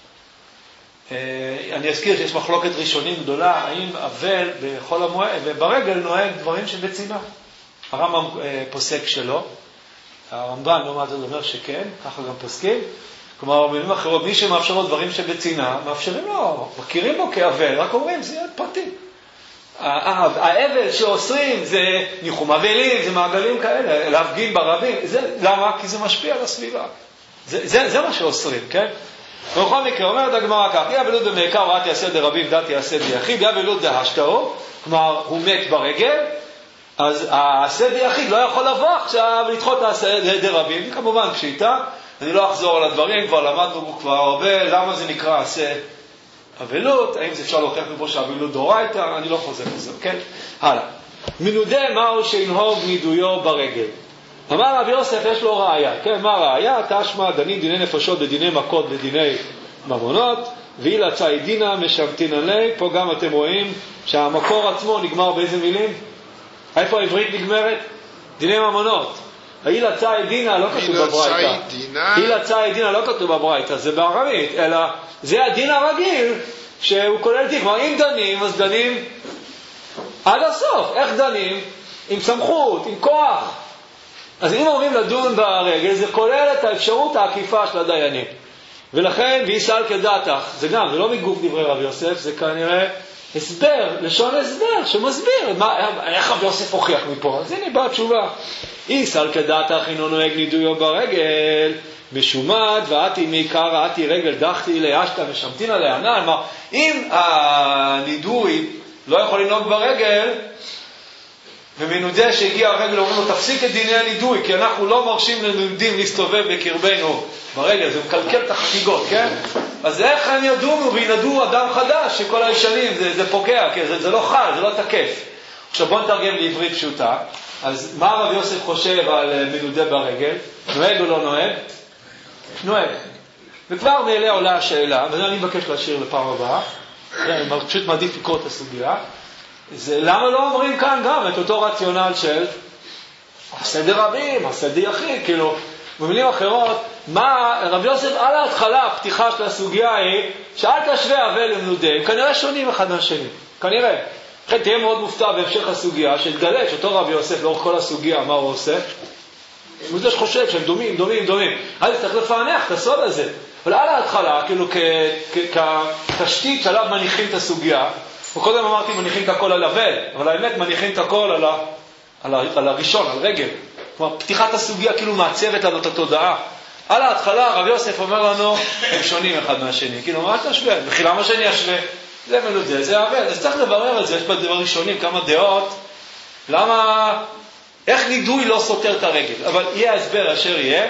אני אזכיר שיש מחלוקת ראשונים גדולה, האם אבל בחול המועד, וברגל נוהג דברים שבצינה. הרמב"ם פוסק שלו, הרמב"ן לעומת זאת אומר שכן, ככה גם פוסקים. כלומר, במילים אחרות, מי שמאפשר לו דברים שבצינה, מאפשרים לו, מכירים בו כאבל, רק אומרים, זה פרטי. האבל שאוסרים זה ניחום אבלים, זה מעגלים כאלה, להפגין ברבים. למה? כי זה משפיע על הסביבה. זה מה שאוסרים, כן? ובכל מקרה, אומרת הגמרא כך, יא בלוד במעיקר רעת יעשה דרבים, דת יעשה דיחיד, יא בלוד דהשתאו, כלומר הוא מת ברגל, אז העשה דיחיד לא יכול לבוא עכשיו לדחות העשה דרבים, כמובן פשיטה, אני לא אחזור על הדברים, כבר למדנו כבר הרבה, למה זה נקרא עשה אבלות, האם זה אפשר להוכיח מפה שהאבלות דורייתא, אני לא חוזר לזה, כן? הלאה. מנודה מהו שינהוג נידויו ברגל. אמר רבי יוסף יש לו ראיה, כן, מה ראיה? תשמע דנים דיני נפשות בדיני מכות בדיני ממונות, ואילה ציידינה משמתין עלי, פה גם אתם רואים שהמקור עצמו נגמר באיזה מילים? איפה העברית נגמרת? דיני ממונות. אילה ציידינה לא כתוב בברייתא. אילה ציידינה לא כתוב בברייתא, זה בארמית, אלא זה הדין הרגיל שהוא כולל תיק. כלומר, אם דנים, אז דנים עד הסוף. איך דנים? עם סמכות, עם כוח. אז אם אומרים לדון ברגל, זה כולל את האפשרות העקיפה של הדיינים. ולכן, ויסל כדתך, זה גם, זה לא מגוף דברי רבי יוסף, זה כנראה הסבר, לשון הסבר, שמסביר איך רבי יוסף הוכיח מפה. אז הנה באה תשובה. ויסל כדתך אינו נוהג נידויו ברגל, משומד, ואתי מעיקר, ואתי רגל, דחתי להשתה, משמתין עליה. כלומר, אם הנידוי לא יכול לנהוג ברגל, ומנודה שהגיע הרגל אומרים לו תפסיק את דיני הנידוי, כי אנחנו לא מרשים לנודים להסתובב בקרבנו ברגל, זה מקלקל את החגיגות, כן? אז איך הם ידונו וינדו אדם חדש שכל הישנים זה פוגע, כי זה לא חל, זה לא תקף. עכשיו בוא נתרגם לעברית פשוטה. אז מה רבי יוסף חושב על מנודה ברגל? נוהג או לא נוהג? נוהג. וכבר מאלה עולה השאלה, וזה אני מבקש להשאיר לפעם הבאה, אני פשוט מעדיף לקרוא את הסוגיה, זה למה לא אומרים כאן גם את אותו רציונל של הסדר רבים, הסדר יחיד, כאילו, במילים אחרות, מה רבי יוסף על ההתחלה, הפתיחה של הסוגיה היא, שאל תשווה אבל למנודה, הם כנראה שונים אחד מהשני, כנראה. לכן תהיה מאוד מופתע בהמשך הסוגיה, שתגלה שאותו רבי יוסף לאורך כל הסוגיה, מה הוא עושה? הוא זה שחושב שהם דומים. אז צריך לפענח את הסוד הזה. אבל על ההתחלה, כאילו כתשתית שעליו מניחים את הסוגיה, וקודם אמרתי מניחים את הכל על אבל, אבל האמת מניחים את הכל על הראשון, על רגל. כלומר, פתיחת הסוגיה כאילו מעצבת לנו את התודעה. על ההתחלה רבי יוסף אומר לנו, הם שונים אחד מהשני. כאילו, מה תשווה? בחילה מה שאני אשווה? זה מנודה, זה אבל. אז צריך לברר את זה, יש בדבר ראשונים כמה דעות. למה, איך נידוי לא סותר את הרגל? אבל יהיה הסבר אשר יהיה.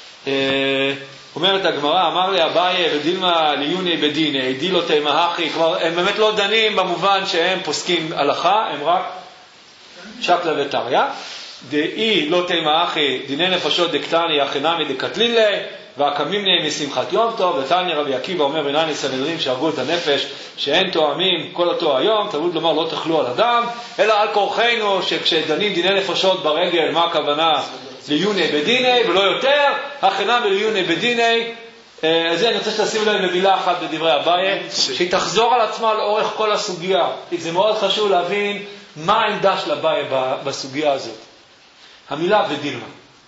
אומרת הגמרא, אמר לי אביי ודילמה ליוני בדיני, דילו תימהכי, כלומר הם באמת לא דנים במובן שהם פוסקים הלכה, הם רק שקלה וטריה. דאי לא תימהכי, דיני נפשות דקטני, החינמי דקטלילה, והקמים נהיה משמחת יום טוב. ותניא רבי עקיבא אומר בינני סנהדרין שהרגו את הנפש, שאין תואמים כל אותו היום, תלמוד לומר לא תאכלו על אדם, אלא על כורחנו שכשדנים דיני נפשות ברגל, מה הכוונה? ליוני בדיני ולא יותר, החינם ליוני בדיני. אז אני רוצה שתשים להם במילה אחת בדברי אביי, שהיא תחזור על עצמה לאורך כל הסוגיה. זה מאוד חשוב להבין מה העמדה של אביי בסוגיה הזאת. המילה ודילמה.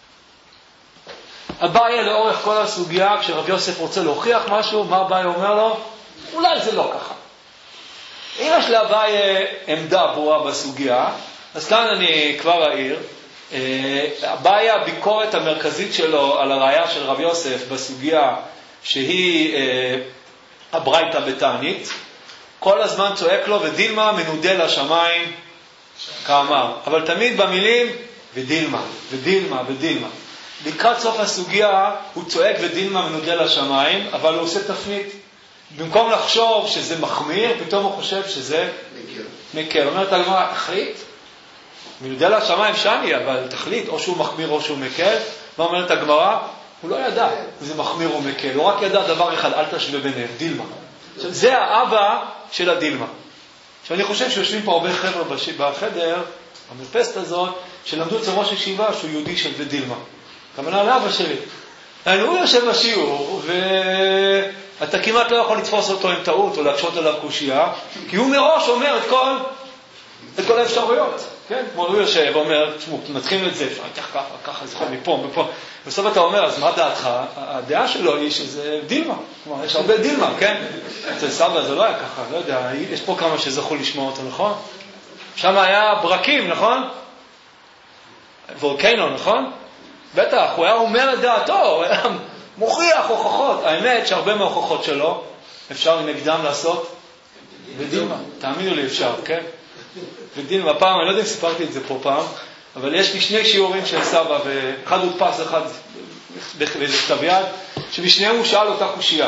אביי לאורך כל הסוגיה, כשרבי יוסף רוצה להוכיח משהו, מה אביי אומר לו? אולי זה לא ככה. אם יש לאביי עמדה ברורה בסוגיה, אז כאן אני כבר אעיר, הבעיה, הביקורת המרכזית שלו על הראיה של רבי יוסף בסוגיה שהיא הברייתא בתענית, כל הזמן צועק לו ודילמה מנודה לשמיים כאמר, אבל תמיד במילים ודילמה. לקראת סוף הסוגיה הוא צועק ודילמה מנודה לשמיים, אבל הוא עושה תפנית. במקום לחשוב שזה מחמיר, פתאום הוא חושב שזה מקל. אומרת הגמרא, תחליט מנודה לשמיים שני, אבל תחליט, או שהוא מחמיר או שהוא מקל. מה אומרת הגמרא? הוא לא ידע אם זה מחמיר או מקל, הוא רק ידע דבר אחד, אל תשווה ביניהם, דילמה. עכשיו, זה האבא של הדילמה. עכשיו, אני חושב שיושבים פה הרבה חבר'ה בחדר, המרפסת הזאת, שלמדו אצל ראש ישיבה שהוא יהודי של ודילמה. כמובן לאבא שלי. הוא יושב בשיעור, ואתה כמעט לא יכול לתפוס אותו עם טעות או להקשות עליו קושייה, כי הוא מראש אומר את כל האפשרויות. כן? כמו הוא יושב ואומר, תשמעו, נתחיל את זה, ככה, זכור מפה. בסוף אתה אומר, אז מה דעתך? הדעה שלו היא שזה דילמה. כלומר, יש הרבה דילמה, כן? אצל סבא זה לא היה ככה, לא יודע, יש פה כמה שזכו לשמוע אותו, נכון? שם היה ברקים, נכון? וולקנו, נכון? בטח, הוא היה אומר את דעתו, מוכיח הוכחות. האמת שהרבה מההוכחות שלו אפשר נגדם לעשות בדילמה. תאמינו לי, אפשר, כן? בדילמה, פעם, אני לא יודע אם סיפרתי את זה פה פעם, אבל יש לי 2 שיעורים של סבא, ואחד הודפס, אחד באיזה כתב יד, שבשניהם הוא שאל אותה קושייה.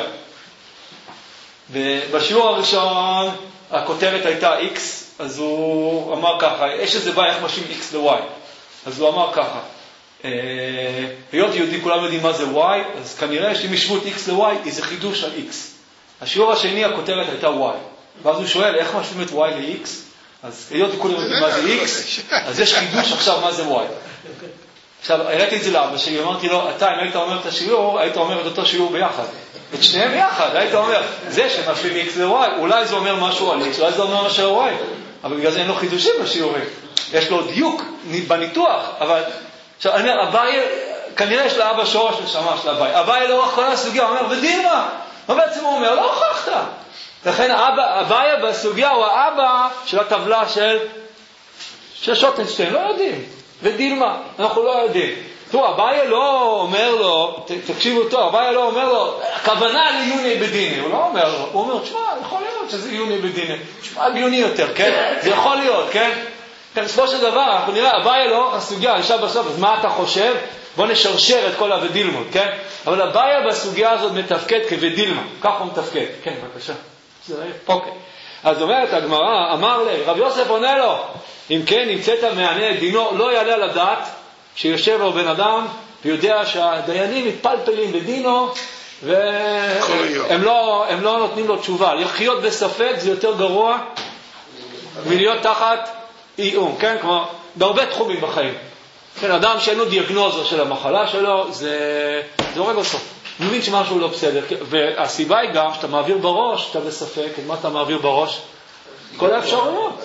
ובשיעור הראשון הכותרת הייתה X, אז הוא אמר ככה, יש איזה בעיה איך משווים X ל-Y. אז הוא אמר ככה, היות יהודים כולם יודעים מה זה Y, אז כנראה שאם ישבו את X ל-Y, איזה חידוש על X. השיעור השני הכותרת הייתה Y. ואז הוא שואל, איך משווים את Y ל-X? אז היות כולם יודעים מה זה X, אז יש חידוש עכשיו מה זה Y. עכשיו, הראיתי את זה לאבא שלי, אמרתי לו, אתה, אם היית אומר את השיעור, היית אומר את אותו שיעור ביחד. את שניהם ביחד, היית אומר, זה שמשווים X ל-Y, אולי זה אומר משהו על X, אולי זה אומר משהו על Y, אבל בגלל זה אין לו חידושים בשיעורים. יש לו דיוק בניתוח, אבל, עכשיו, אני אומר, אביי, כנראה יש לאבא שורש לשמה של אביי. אביי לא כל הסוגיה, הוא אומר, ודילמה. מה בעצם הוא אומר? לא הוכחת. לכן אביי בסוגיה הוא האבא של הטבלה של שוטנשטיין, לא יודעים. ודילמה, אנחנו לא יודעים. תראו, אביי לא אומר לו, תקשיבו טוב, אביי לא אומר לו, הכוונה לעיוני בדיני, הוא לא אומר לו, הוא אומר, תשמע, יכול להיות שזה עיוני בדיני, תשמע, עיוני יותר, כן? זה יכול להיות, כן? בסופו של דבר, אנחנו נראה, אביי לא, הסוגיה, נשאר בסוף, אז מה אתה חושב? בוא נשרשר את כל הוודילמות, כן? אבל אביי בסוגיה הזאת מתפקד כוודילמה, כך הוא מתפקד. כן, בבקשה. אוקיי. אז אומרת הגמרא, אמר לי, רב יוסף עונה לו, אם כן נמצאת מענה דינו, לא יעלה על הדעת שיושב לו בן אדם ויודע שהדיינים מתפלפלים בדינו והם לא נותנים לו תשובה. לחיות בספק זה יותר גרוע מלהיות תחת איום, כן? כמו בהרבה תחומים בחיים. כן, אדם שאין לו דיאגנוזה של המחלה שלו, זה הורג אותו. מבין שמשהו לא בסדר. והסיבה היא גם שאתה מעביר בראש, אתה בספק, מה אתה מעביר בראש? כל האפשרויות.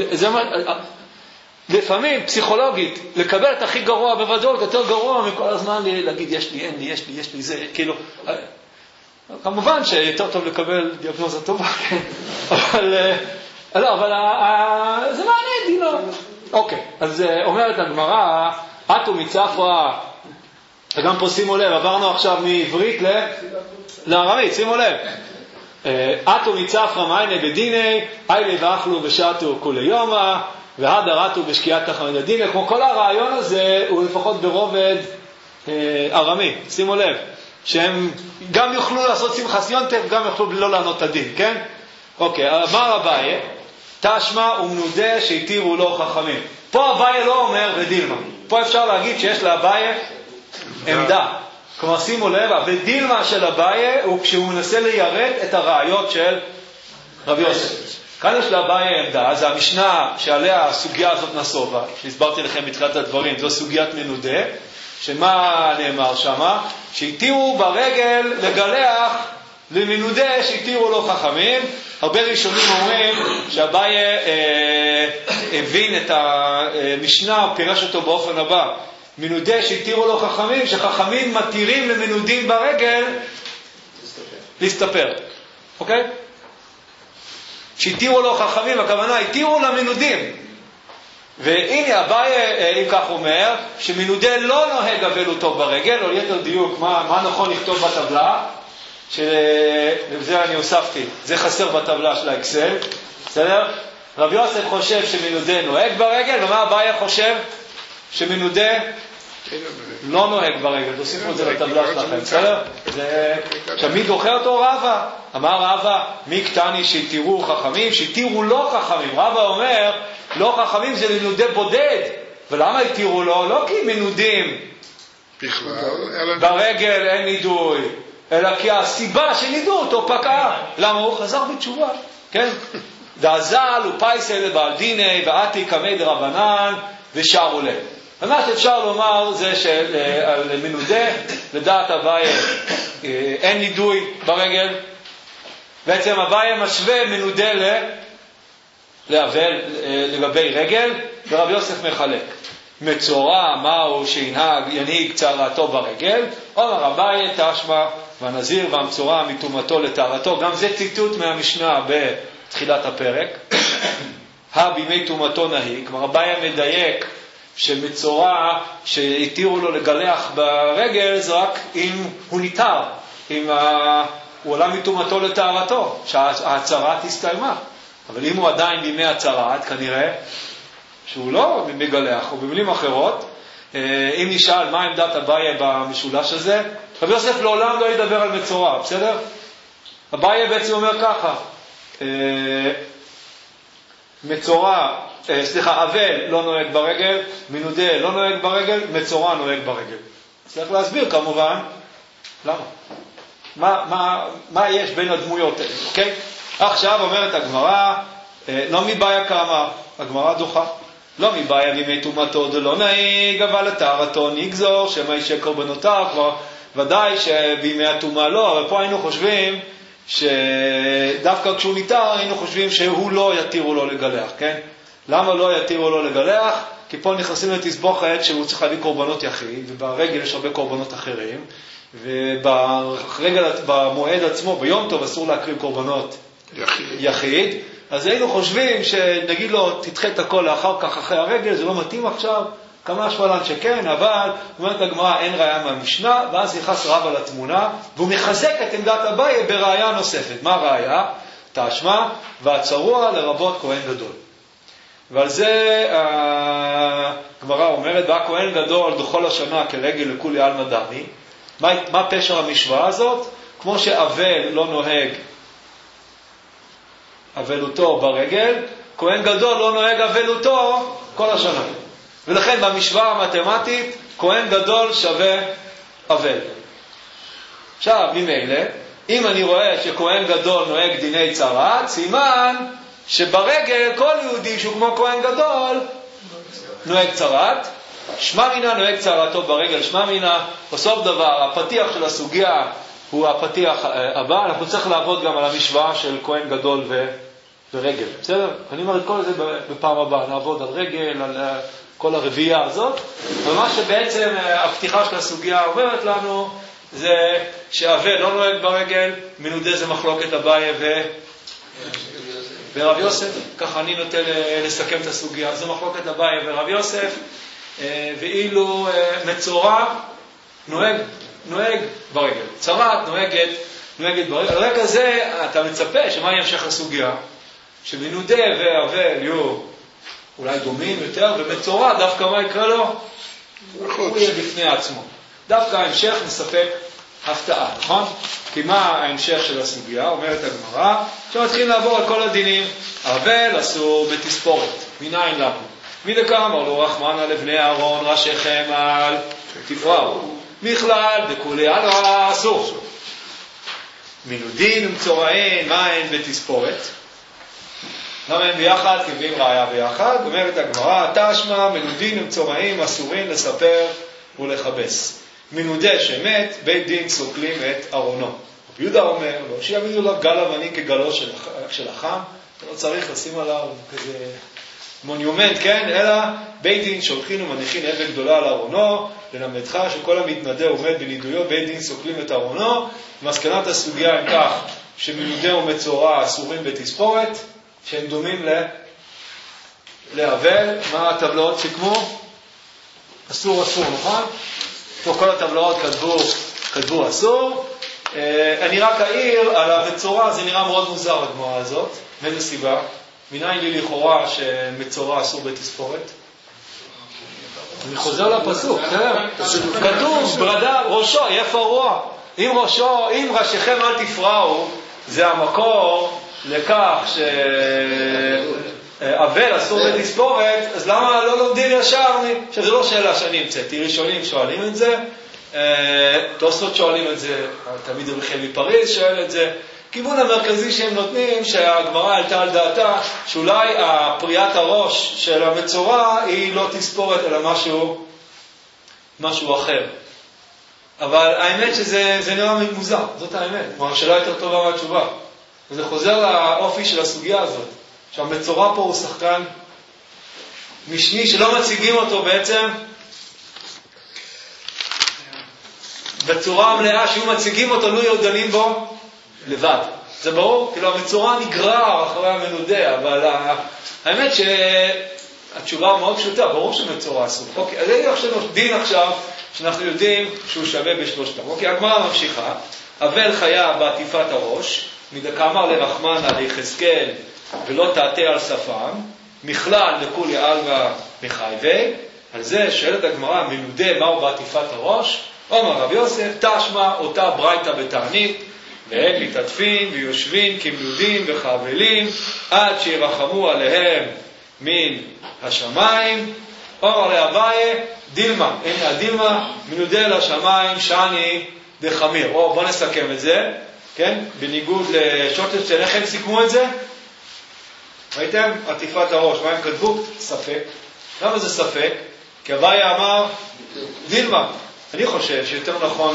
לפעמים, פסיכולוגית, לקבל את הכי גרוע בוודאות, יותר גרוע מכל הזמן להגיד, יש לי, אין לי, יש לי, זה, כאילו, כמובן שיותר טוב לקבל דיאגנוזה טובה, אבל זה מעניין, דינו. אוקיי, אז אומרת הגמרא, אתו מצפרא, וגם פה שימו לב, עברנו עכשיו מעברית לארמית, שימו לב. אתו מצפרא מיינה בדיני, איילי ואכלו בשעתו כולי יומה, והדרתו בשקיעת תחמד הדיני. כמו כל הרעיון הזה, הוא לפחות ברובד ארמי, שימו לב, שהם גם יוכלו לעשות שמחת יונטף, גם יוכלו לא לענות את הדין, כן? אוקיי, אמר אביי, תשמע ומנודה שהתירו לו חכמים. פה אביי לא אומר ודילמה. פה אפשר להגיד שיש לאביי עמדה. כלומר, שימו לב, ודילמה של אביי הוא כשהוא מנסה ליירט את הרעיות של רבי יוסף. כאן יש לאביי עמדה. אז המשנה שעליה הסוגיה הזאת נסובה, שהסברתי לכם בתחילת הדברים, זו סוגיית מנודה, שמה נאמר שמה? שהתירו ברגל לגלח למנודה שהתירו לו חכמים. הרבה ראשונים אומרים שאביי הבין את המשנה, הוא פירש אותו באופן הבא. מנודה שהתירו לו חכמים, שחכמים מתירים למנודים ברגל להסתפר. אוקיי? שהתירו לו חכמים, הכוונה, התירו למנודים. והנה אביי, אם כך אומר, שמנודה לא נוהג אבלותו ברגל, או ליתר דיוק, מה נכון לכתוב בטבלה, וזה אני הוספתי, זה חסר בטבלה של האקסל, בסדר? רבי יוסף חושב שמנודה נוהג ברגל, ומה אביי חושב? שמנודה לא נוהג ברגל, תוסיפו את זה לטבלה שלכם, בסדר? מי דוחה אותו? רבא. אמר רבא, מי קטני שהתירו חכמים? שהתירו לא חכמים. רבא אומר, לא חכמים זה מנודה בודד. ולמה התירו לו? לא כי מנודים ברגל אין נידוי, אלא כי הסיבה שנידו אותו פקעה. למה? הוא חזר בתשובה, כן? דאזל ופייסה לבעל דיני ועתי קמי דרבנן ושארו לב. ומה שאפשר לומר זה שעל מנודה, לדעת אביי אין נידוי ברגל. בעצם אביי משווה מנודה לאבל לגבי רגל, ורב יוסף מחלק. מצורע מהו שינהיג צערתו ברגל, אומר אביי תשמע והנזיר והמצורע מטומאתו לטהרתו. גם זה ציטוט מהמשנה בתחילת הפרק. בימי טומאתו נהיג, כלומר אביי מדייק שמצורע שהתירו לו לגלח ברגל זה רק אם הוא ניתר, אם הוא עולה מטומאתו לטהרתו, שההצהרת הסתיימה. אבל אם הוא עדיין בימי הצהרת, כנראה שהוא לא מגלח, או במילים אחרות, אם נשאל מה עמדת אביי במשולש הזה, רבי יוסף לעולם לא ידבר על מצורע, בסדר? אביי בעצם אומר ככה, אבל לא נוהג ברגל, מנודה לא נוהג ברגל, מצורע נוהג ברגל. צריך להסביר כמובן, למה? מה יש בין הדמויות האלה, אוקיי? עכשיו אומרת הגמרא, לא מבעיה כמה, הגמרא דוחה. לא מבעיה בימי טומאתו דלא נהיג, אבל לטהרתו נגזור, שמא ישאר קורבנותיו, כבר ודאי שבימי הטומאה לא, אבל פה היינו חושבים שדווקא כשהוא ניתר היינו חושבים שהוא לא יתירו לו לגלח, כן? למה לא יתירו לו לגלח? כי פה נכנסים לתסבוכת שהוא צריך להביא קורבנות יחיד, וברגל יש הרבה קורבנות אחרים, במועד עצמו, ביום טוב אסור להקריב קורבנות יחיד. אז היינו חושבים שנגיד לו תדחה את הכל לאחר כך אחרי הרגל, זה לא מתאים עכשיו, כמה שבלן שכן, אבל אומרת הגמרא אין ראיה מהמשנה, ואז נכנס רב על התמונה, והוא מחזק את עמדת אביי בראיה נוספת. מה ראיה? תשמע והצרוע לרבות כהן גדול. ועל זה הגמרא אומרת, בא כהן גדול דכל השנה כרגל לכולי עלמא דמי. מה פשר המשוואה הזאת? כמו שאבל לא נוהג אבלותו ברגל, כהן גדול לא נוהג אבלותו כל השנה. ולכן במשוואה המתמטית, כהן גדול שווה אבל. עכשיו, ממילא, אם אני רואה שכהן גדול נוהג דיני צרת, סימן שברגל כל יהודי שהוא כמו כהן גדול נוהג צרת. שמע מינה נוהג צרתו ברגל, שמע מינה, בסוף דבר, הפתיח של הסוגיה הוא הפתיח הבא. אנחנו צריך לעבוד גם על המשוואה של כהן גדול ורגל. בסדר? אני אומר את כל זה בפעם הבאה. נעבוד על רגל, על כל הרביעייה הזאת. ומה שבעצם הפתיחה של הסוגיה אומרת לנו, זה שאבל לא נוהג ברגל, מנודה זה מחלוקת אביי ורב יוסף. ככה אני נוטה לסכם את הסוגיה. זה מחלוקת אביי ורב יוסף. ואילו מצורע נוהג ברגל. צרת נוהגת ברגל. על רקע זה אתה מצפה שמה ימשך הסוגיה? שמנודה ואבל יהיו אולי דומים יותר, ומצורע דווקא מה יקרה לו? הוא יהיה בפני עצמו. דווקא ההמשך מספק הפתעה, נכון? כי מה ההמשך של הסוגיה? אומרת הגמרא, שמתחילים לעבור על כל הדינים. אבל אסור בתספורת. מניין לנו? מדקה אמר לו רחמנא לבני אהרון ראשיכם על תפרעו. מכלל דכולי עלמא אסור. מנודין ומצורעין, מה הן בתספורת? למה הם ביחד? כמביאים ראיה ביחד. אומרת הגמרא, תשמע מנודין ומצורעים אסורים לספר ולכבס. מנודה שמת, בית דין סוקלים את ארונו. רבי יהודה אומר, לא שיעמידו לו גל אבנים כגלו של החם, לא צריך לשים עליו כזה מונומנט, כן? אלא בית דין שולחין ומניחין אבן גדולה על ארונו, ללמדך שכל המתנדה עומד בנידויו, בית דין סוקלים את ארונו. מסקנת הסוגיה הם כך, שמנודה ומצורע אסורים בתספורת, שהם דומים לאבל. מה הטבלאות סיכמו? אסור, נכון? פה כל הטבלאות כתבו אסור. אני רק אעיר על המצורע, זה נראה מאוד מוזר הגמרא הזאת. מאיזה סיבה? מניין לי לכאורה שמצורע אסור בתספורת? אני חוזר לפסוק, כתוב ברדה ראשו יהיה פרוע. אם ראשיכם אל תפרעו, זה המקור לכך שאבל אסור בתספורת. אז למה לא לומדים ישר? שזה לא שאלה שאני המצאתי, ראשונים שואלים את זה, תוספות שואלים את זה, תלמיד רבי חיים מפריז שואל את זה. כיוון המרכזי שהם נותנים, שהגמרא העלתה על דעתה שאולי הפריאת הראש של המצורע היא לא תספורת אלא משהו אחר. אבל האמת שזה נראה מוזר, זאת האמת. כלומר, שאלה יותר טובה מהתשובה. וזה חוזר לאופי של הסוגיה הזאת, שהמצורע פה הוא שחקן משני שלא מציגים אותו בעצם בצורה המלאה, שהוא מציגים אותו, לא יודעים בו לבד. זה ברור? כאילו המצורע נגרר אחרי המנודה, אבל האמת התשובה מאוד פשוטה, ברור שמצורע אסור. אוקיי, אז יש לנו דין עכשיו, שאנחנו יודעים שהוא שווה בשלושתם. אוקיי, הגמרא ממשיכה. אבל חיה בעטיפת הראש, מדקאמר לרחמנא ליחזקאל ולא תעתה על שפם, מכלל לכולי עלמא מחייבי. על זה שואלת הגמרא, מנודה מהו בעטיפת הראש? אומר רב יוסף, תשמע אותה ברייתא בתענית, והם מתעטפים ויושבים כמנודים וחבלים, עד שירחמו עליהם מן השמיים. אומר לאביי, דילמה, הנה הדילמה, מנודה לשמיים שני דחמיר. בוא נסכם את זה, כן? בניגוד לשוטלשטיין, איך הם סיכמו את זה? ראיתם? עטיפת הראש, מה הם כתבו? ספק. למה זה ספק? כי אביי אמר, דילמה. אני חושב שיותר נכון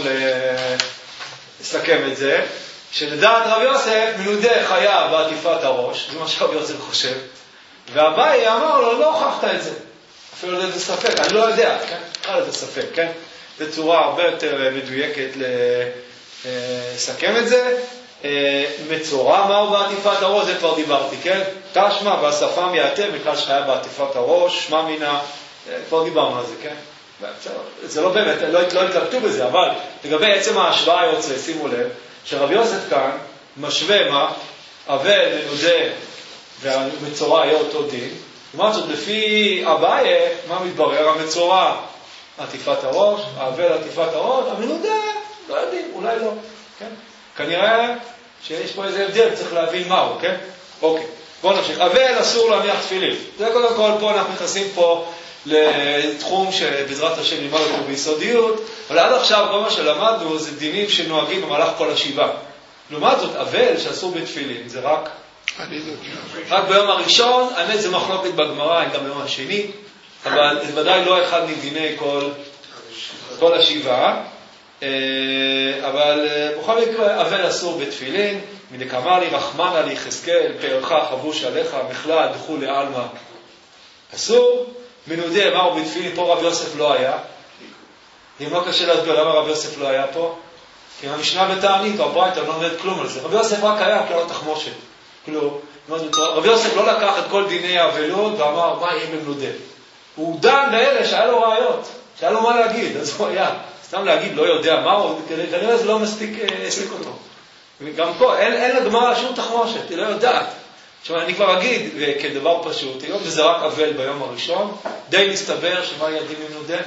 לסכם את זה, שלדעת רב יוסף, מנודה חיה בעטיפת הראש, זה מה שרב יוסף חושב, ואביי אמר לו, לא הוכחת את זה. אפילו זה ספק, אני לא יודע, כן? זה ספק, כן? בצורה הרבה יותר מדויקת לסכם את זה. מצורע מהו בעטיפת הראש, זה כבר דיברתי, כן? תשמע והשפם יעטה מכלל שחיה בעטיפת הראש, שמע מינה, כבר דיברנו על זה, כן? זה לא באמת, לא התלבטו בזה, אבל לגבי עצם ההשוואה היוצא, שימו לב, שרב יוסף כאן משווה מה? אבל מנודה והמצורע היה אותו דין. כלומר זאת לפי אביי, מה מתברר? המצורע עטיפת הראש, אבל עטיפת הראש, המנודה, לא יודעים, אולי לא, כן? כנראה שיש פה איזה הבדל, צריך להבין מהו, כן? אוקיי, בואו נמשיך. אבל אסור להניח תפילין. זה קודם כל, פה אנחנו נכנסים פה לתחום שבעזרת השם נלמד אותו ביסודיות, אבל עד עכשיו כל מה שלמדנו זה דינים שנוהגים במהלך כל השבעה. לעומת זאת, אבל שאסור בתפילין, זה רק ביום הראשון, האמת זה מחלוקת בגמרא, גם ביום השני, אבל זה ודאי לא אחד מדיני כל השבעה, אבל בכל מקרה, אבל אסור בתפילין, מדקאמר לי רחמנא ליחזקאל, פארך חבוש עליך, מכלל דכולי עלמא, אסור. מנודה מהו בתפילין, פה רב יוסף לא היה. אם לא קשה להסביר למה רב יוסף לא היה פה, כי המשנה בתענית, או ברייתא, לא נרד כלום על זה. רב יוסף רק היה כלל התחמושת. רב יוסף לא לקח את כל דיני האבלות ואמר, מה יהיה במנודה? הוא דן באלה שהיה לו ראיות, שהיה לו מה להגיד, אז הוא היה. סתם להגיד, לא יודע מה, כנראה זה לא מספיק העסיק אותו. וגם פה, אין לגמרא שום תחמושת, היא לא יודעת. עכשיו, אני כבר אגיד, כדבר פשוט, היום זה רק אבל ביום הראשון, די מסתבר שמה ידים מנודה?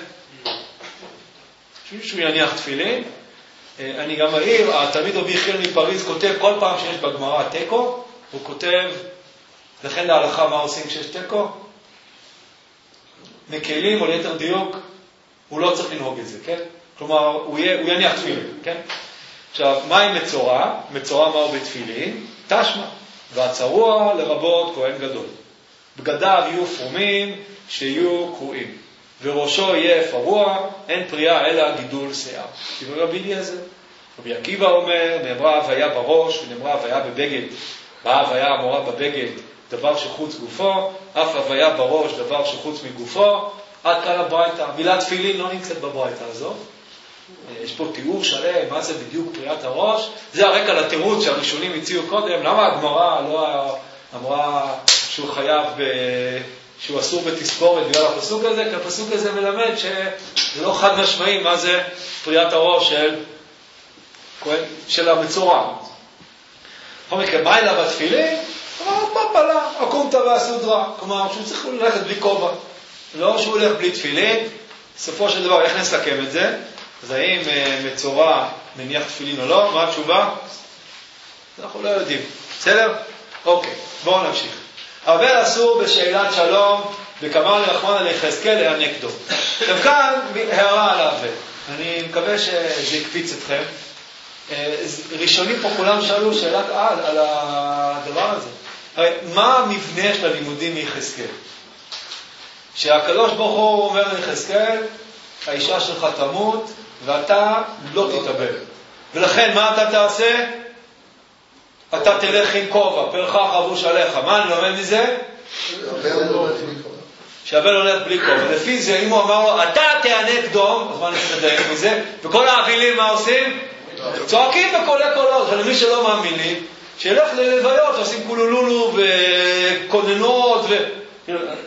שהוא יניח תפילין. אני גם מעיר, התלמיד רבי יחיאל מפריז כותב כל פעם שיש בגמרא תיקו, הוא כותב, לכן להלכה מה עושים כשיש תיקו? מקלים, או ליתר דיוק, הוא לא צריך לנהוג את זה, כן? כלומר, הוא יניח תפילין, כן? עכשיו, מה עם מצורע? מצורע מהו בתפילין? תשמע. והצרוע לרבות כהן גדול. בגדיו יהיו פרומים שיהיו קרועים. וראשו יהיה פרוע, אין פריאה אלא גידול שיער. תראו רבי אליעזר. רבי עקיבא אומר, נאמרה הוויה בראש ונאמרה הוויה בבגד. בהוויה אמורה בבגד דבר שחוץ גופו, אף הוויה בראש דבר שחוץ מגופו. עד כאן הברייתא. המילה תפילין לא נמצאת בברייתא הזאת. יש פה תיאור שלם, מה זה בדיוק פריאת הראש. זה הרקע לתירוץ שהראשונים הציעו קודם. למה הגמרא לא אמרה שהוא חייב, שהוא אסור בתספורת בגלל הפסוק הזה? כי הפסוק הזה מלמד שזה לא חד משמעי מה זה פריאת הראש של המצורע. בכל מקרה, מה אליו בתפילין? אמר, פפלה, הקומתא והסודרה. כלומר, שהוא צריך ללכת בלי כובע. לא שהוא הולך בלי תפילין. בסופו של דבר, איך נסכם את זה? אז האם מצורע מניח תפילין או לא? מה התשובה? אנחנו לא יודעים. בסדר? אוקיי, בואו נמשיך. אבל אסור בשאלת שלום, וכאמר לרחמנא ליחזקאל להיענק דו. עכשיו כאן הערה על האבל. אני מקווה שזה יקפיץ אתכם. ראשונים פה כולם שאלו שאלת על הדבר הזה. הרי מה המבנה של הלימודים מיחזקאל? שהקדוש ברוך הוא אומר ליחזקאל, האישה שלך תמות, ואתה לא תתאבל. ולכן מה אתה תעשה? אתה תלך עם כובע, פרחה חבוש עליך. מה אני לומד מזה? שהבל הולך בלי כובע. לפי זה, אם הוא אמר לו, אתה תענק דום, אז מה נתדייק מזה? וכל האבילים מה עושים? צועקים בקולי קולות. ולמי שלא מאמינים, שילך ללוויות, עושים קולולולו וקוננות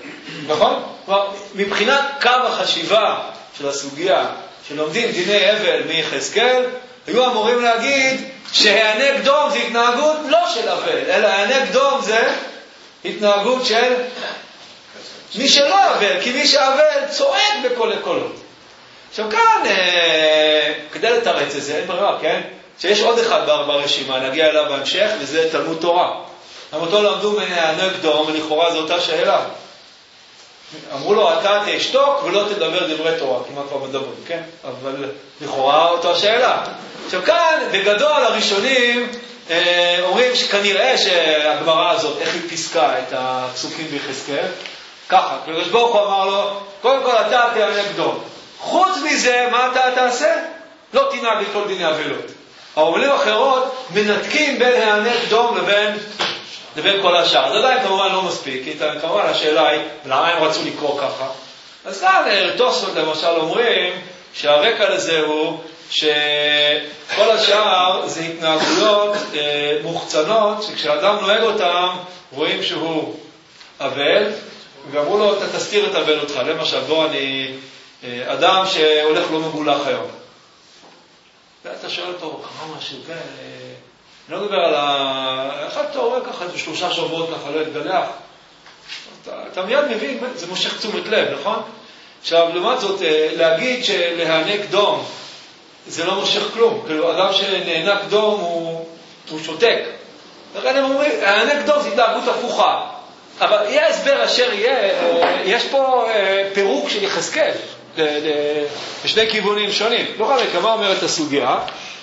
נכון? מבחינת קו החשיבה של הסוגיה, שלומדים דיני אבל מיחזקאל, היו אמורים להגיד שהענק דום זה התנהגות לא של אבל, אלא הענק דום זה התנהגות של מי שלא אבל, כי מי שאבל צועק בכל הקולות. עכשיו כאן, כדי לתרץ את זה, אין ברירה, כן? שיש עוד אחד ברשימה, נגיע אליו בהמשך, וזה תלמוד תורה. למה אותו למדו מהענק דום, ולכאורה זו אותה שאלה. אמרו לו, אתה תשתוק ולא תדבר דברי תורה, כמעט כבר מדברים, כן? אבל לכאורה אותה שאלה. עכשיו כאן, בגדול הראשונים, אומרים שכנראה שהגמרא הזאת, איך היא פסקה את הפסוקים ביחזקאל, ככה, הקדוש ברוך הוא אמר לו, קודם כל אתה תענק דום. חוץ מזה, מה אתה תעשה? לא תנהג את כל דיני אבלות. האומרים אחרות מנתקים בין הענק דום לבין כל השאר. זה עדיין כמובן לא מספיק, כי כמובן השאלה היא, למה הם רצו לקרוא ככה? אז כאן תוספות למשל אומרים שהרקע לזה הוא שכל השאר זה התנהגויות מוחצנות, שכשאדם נוהג אותם רואים שהוא אבל, ואמרו לו, אתה תסתיר את אבל אותך. למשל, בוא אני אדם שהולך לא מגולח היום. ואתה שואל אותו, כמה משהו, כן, אני לא מדבר על אחד אתה רואה ככה, 3 שבועות ככה לא התגלח. אתה מיד מבין, זה מושך תשומת לב, נכון? עכשיו, לעומת זאת, להגיד שלהענק דום זה לא מושך כלום. כאילו, אדם שנענק דום הוא שותק. לכן הם אומרים, הענק דום זה התנהגות הפוכה. אבל יהיה הסבר אשר יהיה, יש פה פירוק של יחזקאל בשני כיוונים שונים. לא חלק, מה אומרת הסוגיה?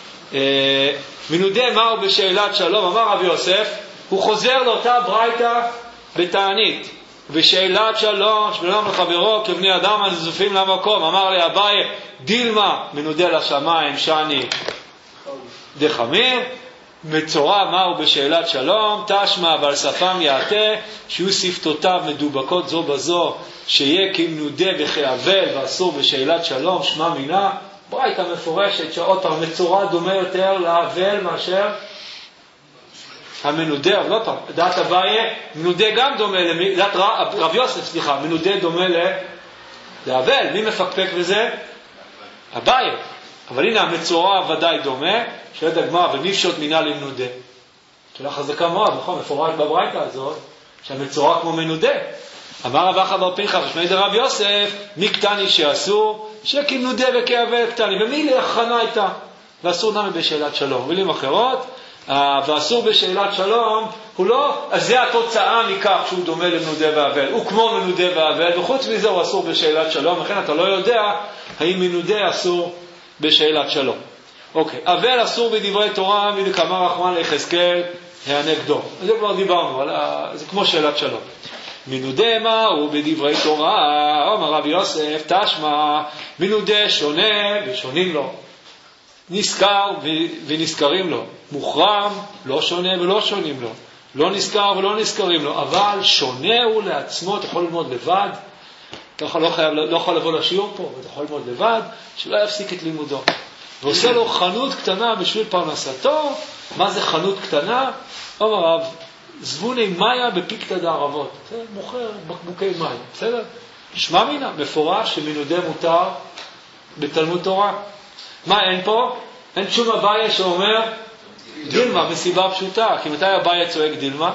מנודה מהו בשאלת שלום, אמר רבי יוסף, הוא חוזר לאותה ברייתא בתענית. בשאלת שלום, שבלום לחברו, כבני אדם הנזופים למקום, אמר לי אביי, דילמה מנודה לשמיים, שאני דחמיר, מצורע מהו בשאלת שלום, תשמע ועל שפם יעתה, שיהיו שפתותיו מדובקות זו בזו, שיהיה כמנודה וכאבל ואסור בשאלת שלום, שמע מינה. ברייתא מפורשת שעוד פעם מצורע דומה יותר לאבל מאשר המנודה, אבל לא פעם, דעת אביי, מנודה גם דומה, דעת רב יוסף, סליחה, מנודה דומה לאבל. מי מפקפק בזה? אביי. אבל הנה המצורע ודאי דומה, שואלת הגמרא, ונפשוט מינה למנודה. שאלה חזקה מאוד, נכון? מפורש בברייתא הזאת, שהמצורע כמו מנודה. אמר רב אחא בר פנחס ושמעי דרב יוסף, מי קטני שאסור, שכמנודה וכאבל קטני. ומי להכנה הייתה? ואסור נמי בשאלת שלום. מילים אחרות, ואסור בשאלת שלום, הוא לא, אז זה התוצאה מכך שהוא דומה למנודה ואבל. הוא כמו מנודה ואבל, וחוץ מזה הוא אסור בשאלת שלום. לכן אתה לא יודע האם מנודה אסור בשאלת שלום. אוקיי, אבל אסור בדברי תורה, מדקאמר רחמן ליחזקאל, הענק דום. זה כבר דיברנו, זה כמו שאלת שלום. מנודה מהו בדברי תורה, אומר רבי יוסף, תשמע, מנודה שונה ושונים לו. נזכר ונזכרים לו. מוחרם, לא שונה ולא שונים לו. לא נזכר ולא נזכרים לו. אבל שונה הוא לעצמו, אתה יכול ללמוד לבד. אתה לא יכול לבוא לשיעור פה, אתה יכול ללמוד לבד, שלא יפסיק את לימודו. ועושה לו חנות קטנה בשביל פרנסתו. מה זה חנות קטנה? אומר רב, זבוני מאיה בפיקתא דערבות. מוכר בקבוקי מים, בסדר? שמע מינה, מפורש שמנודה מותר בתלמוד תורה. מה אין פה? אין שום אביי שאומר דילמה, מסיבה פשוטה. כי מתי אביי צועק דילמה?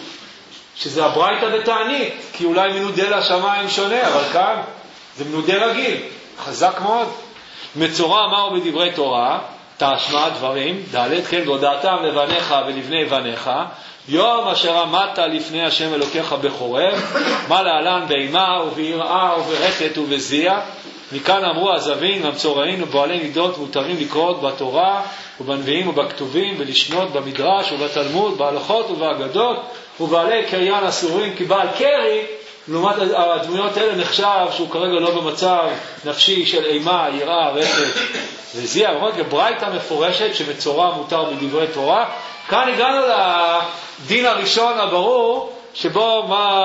שזה הברייתא בתענית, כי אולי מנודה לשמיים שונה, אבל כאן זה מנודה רגיל, חזק מאוד. מצורע מהו בדברי תורה, תשמע דברים, ד' כן, והודעתם לבניך ולבני בניך, יום אשר עמדת לפני השם אלוקיך בחורב, מה להלן באימה וביראה וברקת ובזיע. מכאן אמרו הזווין והמצורעים ובועלי מידות מותרים לקרות בתורה ובנביאים ובכתובים ולשנות במדרש ובתלמוד, בהלכות ובאגדות, ובעלי קריין אסורים, כי בעל קרי, לעומת הדמויות האלה נחשב שהוא כרגע לא במצב נפשי של אימה, יראה, רקת וזיע. באמת ברייתא מפורשת שמצורע מותר בדברי תורה. כאן הגענו לדין הראשון הברור, שבו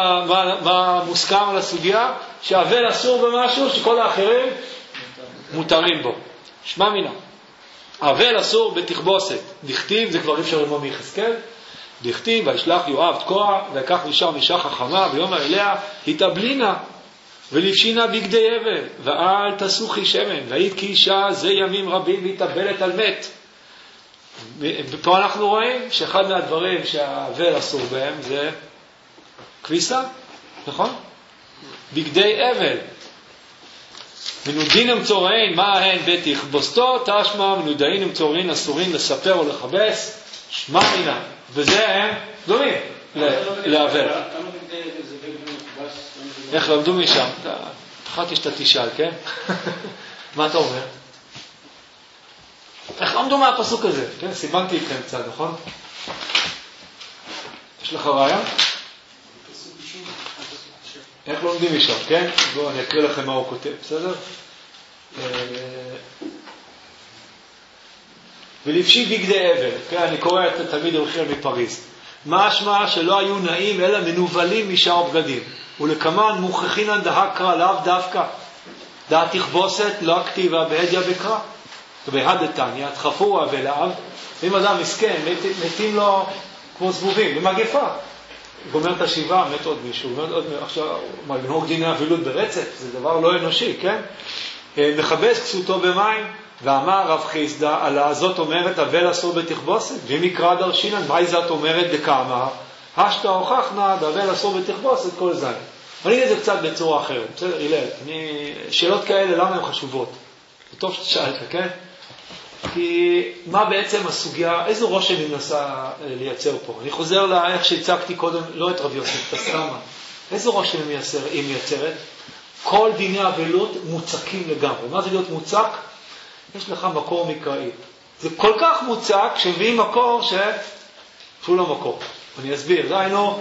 מה מוסכם על הסוגיה, שהאבל אסור במשהו שכל האחרים מותרים בו. שמע מינה. האבל אסור בתכבוסת. דכתיב, זה כבר אפשר ללמוד מיחזקאל, דכתיב, וישלח יואב תקוע, ויקח אישה מאישה חכמה, ויאמר אליה, התאבלינה, ולבשינה בגדי אבל, ואל תסוכי שמן, והיית כאישה זה ימים רבים, והתאבלת על מת. ופה אנחנו רואים שאחד מהדברים שהאבל אסור בהם זה כביסה, נכון? בגדי אבל. מנודין מצורעין, מה הן בתכבוסתו, תשמע מנודין מצורעין אסורים לספר או לחבס, שמע מינה. וזה הם דומים לאבל. איך למדו משם? אחת שאתה תשאל, כן? מה אתה אומר? איך למדו מהפסוק הזה? כן, סימנתי איתכם קצת, נכון? יש לך רעיון? איך לומדים משם, כן? בואו אני אקריא לכם מה הוא כותב, בסדר? ולבשי בגדי אבל, כן? אני קורא את תלמיד רבי חייא מפריז. משמע שלא היו נעים אלא מנובלים משאר בגדים. ולכמן מוכחינן דהקרא לאו דווקא. דעת תכבוסת לא הכתיבה בהדיה בקרא. בהדתניה, תחפו ולאו. אם אדם מסכן, מתים לו כמו זבובים, במגפה. גומר את השבעה, מת עוד מישהו. עכשיו, מנהוג דיני אבילות ברצף, זה דבר לא אנושי, כן? מכבס כסותו במים. ואמר רב חיסדא, על זאת אומרת אבל אסור בתכבוסת, ואם יקרא דרשינן, מה זאת אומרת דקאמר? השתא הוכחנה, אבל אסור בתכבוסת, כל זה. אני אגיד את זה קצת בצורה אחרת, בסדר, הלל, שאלות כאלה, למה הן חשובות? זה טוב ששאלת, כן? כי מה בעצם הסוגיה, איזו ראש אני מנסה לייצר פה? אני חוזר לאיך שהצגתי קודם, לא את רב יוסף, את הסכמה. איזו ראש היא מייצרת? כל דיני אבלות מוצקים לגמרי. מה זה להיות מוצק? יש לך מקור מקראי. זה כל כך מוצק שמביאים מקור שהוא לא מקור. אני אסביר. זה היינו,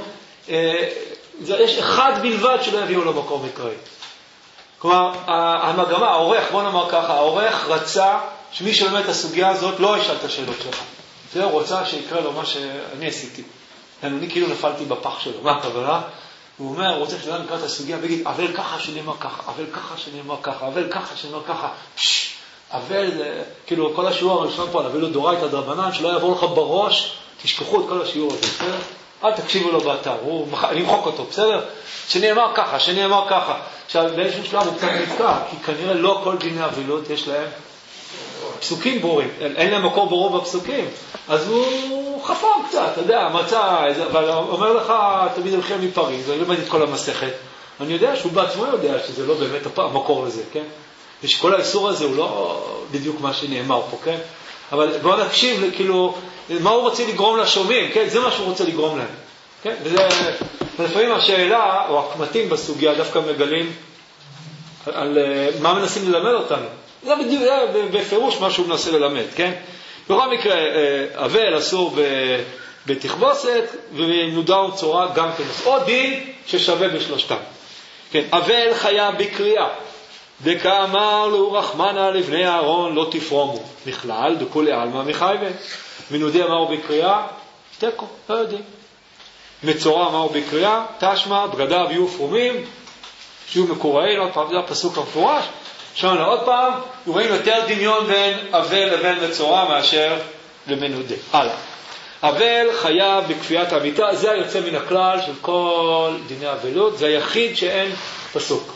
יש אחד בלבד שלא יביאו לו מקור מקראי. כלומר, המגמה, העורך, בוא נאמר ככה, העורך רצה שמי שלומד את הסוגיה הזאת לא ישאל את השאלות שלך. זה רוצה שיקרה לו מה שאני עשיתי. אני כאילו נפלתי בפח שלו. מה הכוונה? הוא אומר, הוא רוצה שאדם יקרא את הסוגיה ויגיד, אבל ככה שנאמר ככה, אבל ככה שנאמר ככה, אבל ככה שנאמר ככה. אבל, כאילו, כל השיעור הראשון פה, נביא לו דורייתא דרבנן, שלא יעבור לך בראש, תשכחו את כל השיעור הזה, בסדר? אל תקשיבו לו באתר, אני אמחוק אותו, בסדר? שנאמר ככה. עכשיו, באיזשהו שלב הוא קצת נתקע, כי כנראה לא כל דיני אבילות יש להם פסוקים ברורים, אין להם מקור ברור בפסוקים, אז הוא חפר קצת, אתה יודע, מצא, אבל אומר לך, תמיד הולכים מפריז, אני למד את כל המסכת, אני יודע שהוא בעצמו יודע שזה לא באמת המקור הזה, כן? ושכל האיסור הזה הוא לא בדיוק מה שנאמר פה, כן? אבל בואו נקשיב, כאילו, מה הוא רוצה לגרום לשומעים, כן? זה מה שהוא רוצה לגרום להם, כן? ולפעמים השאלה, או הקמתים בסוגיה, דווקא מגלים על מה מנסים ללמד אותנו. זה בדיוק, בפירוש מה שהוא מנסה ללמד, כן? בכל מקרה, אבל אסור בתכבוסת, ונודע וצורה גם כן. עוד דין ששווה בשלושתם. כן, אבל חיה בקריאה. דקאמר לו רחמנה לבני אהרון לא תפרומו. בכלל, דכולי עלמא מחייבה. ונודע מהו בקריאה? תקו, לא יודעים. מצורע מהו בקריאה? תשמע, בגדיו יהיו פרומים, שיהיו מקוראי, עוד פעם, זה הפסוק המפורש. שמענו עוד פעם, רואים יותר דמיון בין אבל לבין מצורע מאשר למנודה. הלאה. אבל חייב בכפיית המיטה, זה היוצא מן הכלל של כל דיני אבלות, זה היחיד שאין פסוק.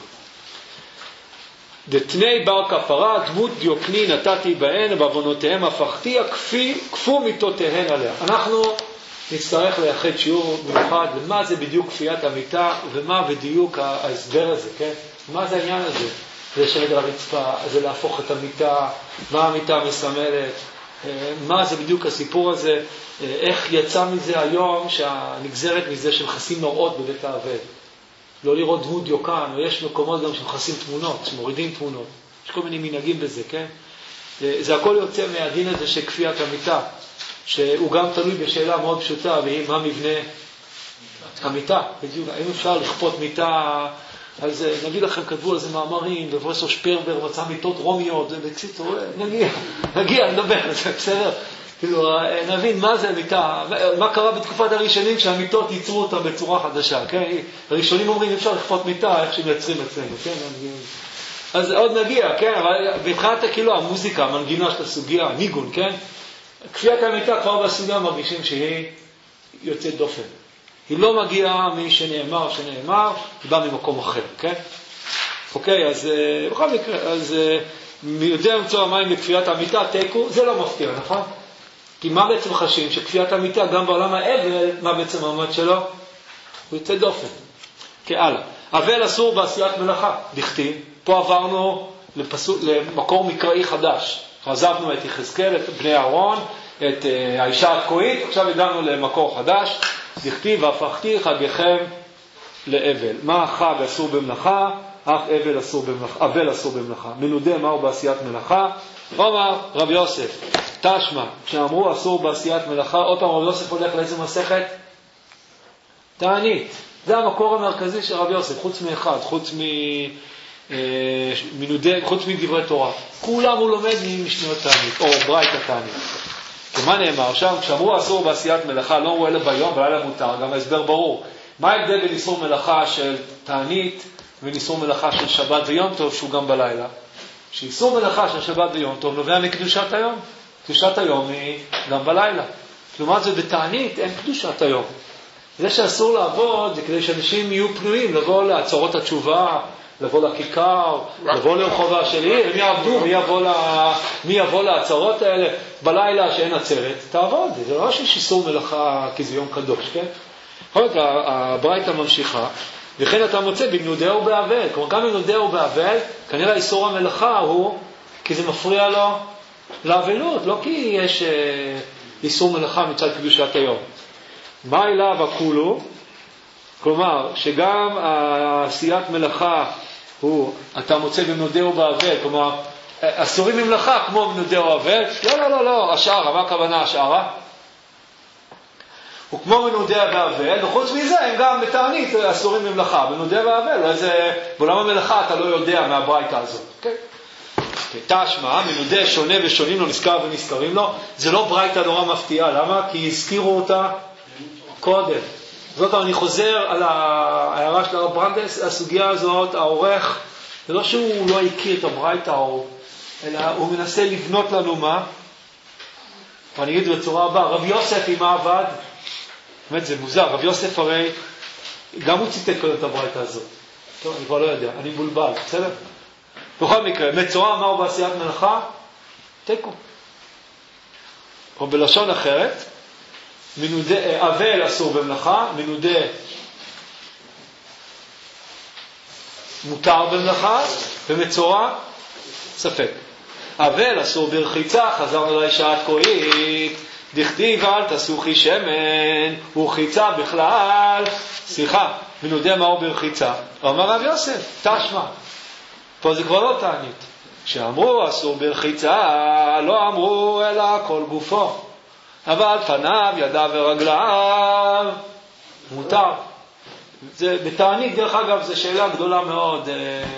דתני בר כפרה, דמות דיוקני נתתי בהן, ובעוונותיהם הפכתי, כפו מיתותיהן עליה. אנחנו נצטרך לייחד שיעור מיוחד למה זה בדיוק כפיית המיטה, ומה בדיוק ההסבר הזה, כן? מה זה העניין הזה? זה לשבת על הרצפה, זה להפוך את המיטה, מה המיטה מסמלת, מה זה בדיוק הסיפור הזה, איך יצא מזה היום שהנגזרת מזה שמחסים נוראות בבית האבל. לא לראות דמות דיוקן, ויש מקומות גם שמחסים תמונות, שמורידים תמונות. יש כל מיני מנהגים בזה, כן? זה הכל יוצא מהדין הזה של כפיית המיטה, שהוא גם תלוי בשאלה מאוד פשוטה, והיא מה מבנה המיטה. בדיוק, האם אפשר לכפות מיטה, אז נגיד לכם, כתבו על זה מאמרים, ופרופסור שפרבר מצא מיטות רומיות, ובקציצור, נגיע, נדבר על זה, בסדר? כאילו, נבין מה זה מיטה, מה קרה בתקופת הראשונים כשהמיטות ייצרו אותה בצורה חדשה, כן? הראשונים אומרים, אפשר לכפות מיטה, איך שהם יצרים אצלנו, כן? אז עוד נגיע, כן? אבל מבחינת כאילו המוזיקה, המנגינה של הסוגיה, הניגון, כן? כפיית המיטה כבר בסוגיה מרגישים שהיא יוצאת דופן. היא לא מגיעה משנאמר, היא באה ממקום אחר, כן? אוקיי, אז בכל מקרה, אז יודע למצוא המים בכפיית המיטה, תיקו, זה לא מפתיע, נכון? כי מה בעצם חשים? שכפיית המיטה, גם בעולם האבל, מה בעצם המעמד שלו? הוא יוצא דופן. הלאה. אבל אסור בעשיית מלאכה, דכתיב. פה עברנו למקור מקראי חדש. עזבנו את יחזקאל, את בני אהרון, את האישה התקועית, עכשיו הגענו למקור חדש. דכתיב, והפכתי חגיכם לאבל. מה החג אסור במלאכה? אך אבל אסור במלאכה. מנודה מהו בעשיית מלאכה? אומר רב יוסף, תשמע, כשאמרו אסור בעשיית מלאכה, עוד פעם רב יוסף הולך לאיזה מסכת? תענית. זה המקור המרכזי של רב יוסף, חוץ מאחד, חוץ מדברי תורה. כולם הוא לומד ממשניות תענית, או ברייתא תענית. ומה נאמר שם? כשאמרו אסור בעשיית מלאכה, לא אמרו אלה ביום, בלילה מותר, גם ההסבר ברור. מה ההבדל בין איסור מלאכה של תענית וניסור מלאכה של שבת ויום טוב שהוא גם בלילה? שאיסור מלאכה של שבת ויום טוב נובע מקדושת היום. קדושת היום היא גם בלילה. כלומר זה בתענית אין קדושת היום. זה שאסור לעבוד זה כדי שאנשים יהיו פנויים לבוא לעצרות התשובה, לבוא לכיכר, לבוא לרחובה של עיר. הם יעבדו, מי יבוא לעצרות האלה? בלילה שאין עצרת, תעבוד. זה לא שיש איסור מלאכה כי זה יום קדוש, כן? הברייתא ממשיכה. וכן אתה מוצא במנודה ובאבל. כלומר, גם במנודה ובאבל, כנראה איסור המלאכה הוא כי זה מפריע לו לאבלות, לא כי יש איסור מלאכה מצד קדושת היום. מה אליו הכולו? כלומר, שגם עשיית מלאכה הוא, אתה מוצא במנודה ובאבל, כלומר, אסורים ממלאכה כמו במנודה ובאבל? לא, השערה, מה הכוונה השערה? הוא כמו מנודה באבל, וחוץ מזה הם גם בתענית אסורים ממלאכה, מנודה באבל, בעולם המלאכה אתה לא יודע מהברייתא הזאת, אוקיי? תשמע, מנודה שונה ושונים לו, נזכר ונזכרים לו, זה לא ברייתא נורא מפתיעה, למה? כי הזכירו אותה קודם. זאת אני חוזר על ההערה של הרב ברנדס, הסוגיה הזאת, העורך, זה לא שהוא לא הכיר את הברייתא, אלא הוא מנסה לבנות לנו מה? ואני אגיד בצורה הבאה, רב יוסף עם מה עבד? באמת זה מוזר, רב יוסף הרי, גם הוא ציטט קודם את הברייתא הזאת. טוב, אני כבר לא יודע, אני מבולבל, בסדר? בכל מקרה, מצורע אמר בעשיית מלאכה, תיקו. או בלשון אחרת, אבל אסור במלאכה, מנודה מותר במלאכה, ומצורע ספק. אבל אסור ברחיצה, חזר על האישה התקועית, דכתיב אל תסוכי שמן, ורחיצה בכלל, סליחה, מנודה מהו ברחיצה. אמר רב יוסף, תשמע. פה זה כבר לא תענית. כשאמרו אסור ברחיצה, לא אמרו אלא כל גופו. אבל פניו, ידיו ורגליו, מותר. זה, בתענית, דרך אגב, זו שאלה גדולה מאוד.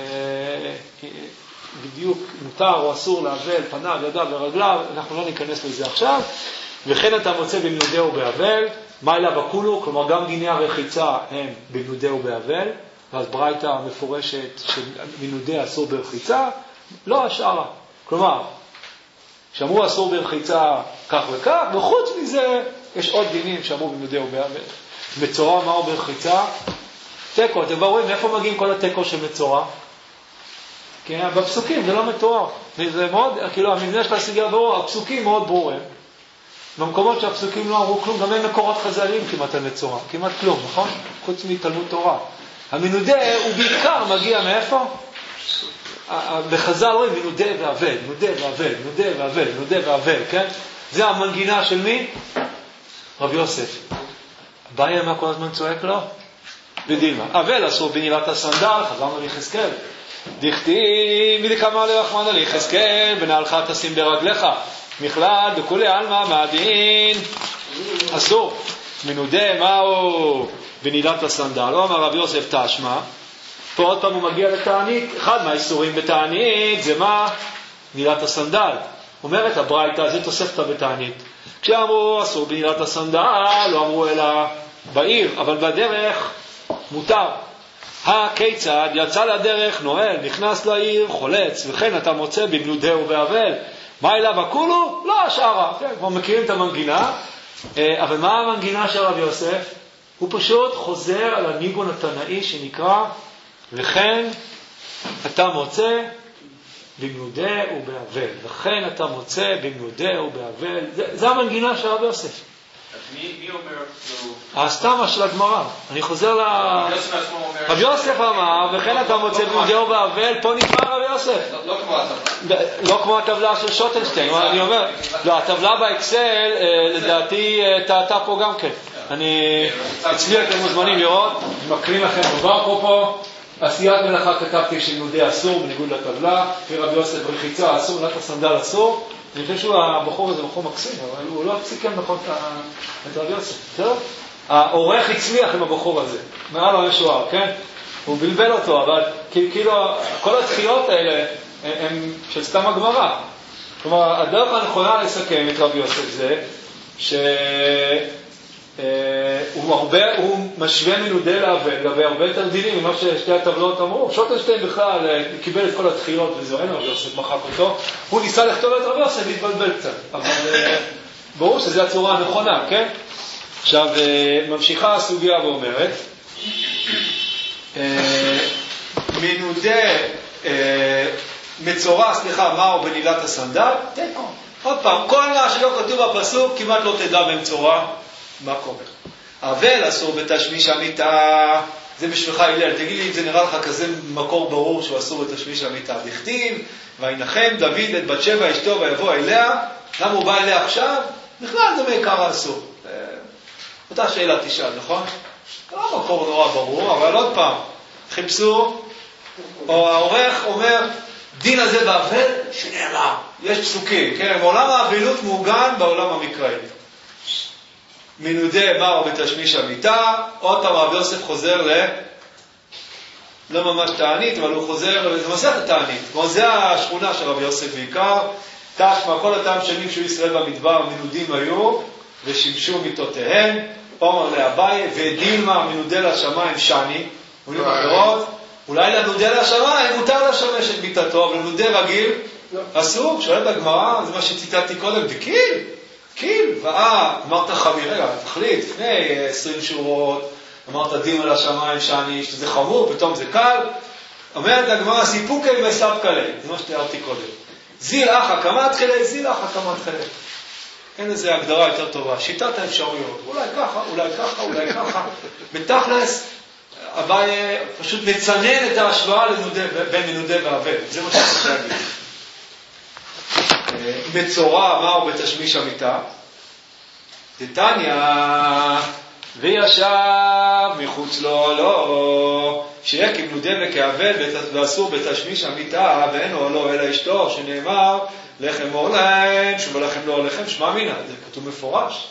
בדיוק מותר או אסור להבל פניו, ידיו ורגליו, אנחנו לא ניכנס לזה עכשיו. וכן אתה מוצא במנודה ובאבל, מה אליו הכולו, כלומר גם דיני הרחיצה הם במנודה ובאבל, ואז ברייתא מפורשת שמנודה אסור ברחיצה, לא השערה. כלומר, שאמרו אסור ברחיצה כך וכך, וחוץ מזה יש עוד דינים שאמרו במנודה ובאבל. מצורע מהו ברחיצה? תיקו, אתם רואים מאיפה מגיעים כל התיקו של מצורע? כן, בפסוקים זה לא מתואר. זה מאוד, כאילו המבנה של הסוגיה ברור, הפסוקים מאוד ברורים. במקומות שהפסוקים לא אמרו כלום, גם אין מקורות חז"ליים כמעט על מצורע, כמעט כלום, נכון? חוץ מתלמוד תורה. המנודה הוא בעיקר מגיע מאיפה? בחז"ל רואים מנודה ואבל, מנודה ואבל, מנודה ואבל, מנודה ואבל, כן? זה המנגינה של מי? רב יוסף. הבעיה מה כל הזמן צועק לו? בדילמה. אבל אסור בנעילת הסנדל, חזרנו ליחזקאל. דכתיב מדקאמר לרחמנא ליחזקאל, בנעלך תשים ברגליך. מכלל דכולי עלמא מהדין אסור. מנודה מהו בנעילת הסנדל? לא אמר רב יוסף תשמע. פה עוד פעם הוא מגיע לתענית. אחד מהאיסורים בתענית זה מה? נעילת הסנדל. אומרת הברייתא, זה תוספתא בתענית. כשאמרו אסור בנעילת הסנדל, לא אמרו אלא בעיר, אבל בדרך מותר. הכיצד יצא לדרך, נועל, נכנס לעיר, חולץ, וכן אתה מוצא במנודה ובאבל. מה אליו הכולו? לא השערה. כן, כבר מכירים את המנגינה. אבל מה המנגינה של רב יוסף? הוא פשוט חוזר על הניגון התנאי שנקרא, וכן אתה מוצא במנודה ובאבל. וכן אתה מוצא במנודה ובאבל. זה המנגינה של רב יוסף. מי אומר? הסתמה של הגמרא. אני חוזר רב יוסף אמר, וכן אתה מוצא במנודה ובאבל, פה נגמר רב יוסף. לא כמו הטבלה של שוטנשטיין. אני אומר, לא, הטבלה באקסל, לדעתי, טעתה פה גם כן. אצלי אתם מוזמנים לראות, מקריא לכם דבר פה. עשיית מלאכה כתבתי שמנודה אסור בניגוד לטבלה, לפי רבי יוסף רחיצה אסור, נתת הסנדל אסור. אני חושב שהבחור הזה בחור מקסים, אבל הוא לא הפסיקם נכון את רבי יוסף. בסדר? העורך הצליח עם הבחור הזה, מעל לו משוער, כן? הוא בלבל אותו, אבל כאילו כל התחיות האלה הם של סתם הגמרא. כלומר, הדרך הנכונה לסכם את רבי יוסף זה הוא משווה מנודה לאבל, לגבי הרבה יותר דינים ממה ששתי הטבלות אמרו. שוטנשטיין בכלל קיבל את כל התחיות וזו, אין רבי יוסף מחק אותו. הוא ניסה לכתוב את רבי יוסף להתבלבל קצת, אבל ברור שזו הצורה הנכונה, כן? עכשיו, ממשיכה הסוגיה ואומרת, מנודה מצורע, מהו בנילת הסנדל? תקו. עוד פעם, כל מה שלא כתוב בפסוק כמעט לא תדע במצורע מה קורה. אבל אסור בתשמיש המיטה, זה בשבילך הלל, תגיד לי אם זה נראה לך כזה מקור ברור שהוא אסור בתשמיש המיטה. דכתיב, וינחם דוד את בת שבע אשתו ויבוא אליה, למה הוא בא אליה עכשיו? בכלל זה מעיקר האסור. אותה שאלה תשאל, נכון? לא מקור נורא ברור, אבל עוד פעם, חיפשו, או העורך אומר, דין הזה באבל שנאמר, יש פסוקים, כן? בעולם האבלות מעוגן בעולם המקראי. מנודה מהו בתשמיש המיטה, עוד פעם רבי יוסף חוזר לא ממש תענית, אבל הוא חוזר, זה מסכת תענית, כמו זה השכונה של רבי יוסף בעיקר, תשמע כל אותם שנים שהוא ישראל במדבר, מנודים היו, ושימשו מיטותיהם, אומר לאביי, ודילמה מנודה לשמיים שני, אומרים אחרות, אולי לנודה לשמיים מותר לשמש את מיטתו, אבל לנודה רגיל אסור, שואלת הגמרא, זה מה שציטטתי קודם, קיל, אמרת חמיר, רגע, תחליט, לפני 20 שורות, אמרת דין על השמיים שאני, שזה חמור, פתאום זה קל, אומרת הגמרא, סיפוקי וסבקלי, זה מה שתיארתי קודם. זיל אחא כמת חלי, זיל אחא כמת חלי. אין איזו הגדרה יותר טובה, שיטת האפשרויות, אולי ככה, בתכלס, אביי פשוט מצנן את ההשוואה בין מנודה ואבל, זה מה שצריך להגיד. מצורע מהו בתשמיש המיטה? דתניא וישב מחוץ לו לא שיהיה כמנודה וכאבל ואסור בתשמיש המיטה ואין לו לא אלא אשתו שנאמר לחם אור להם שוב לחם לא לחם שמע מינה, זה כתוב מפורש.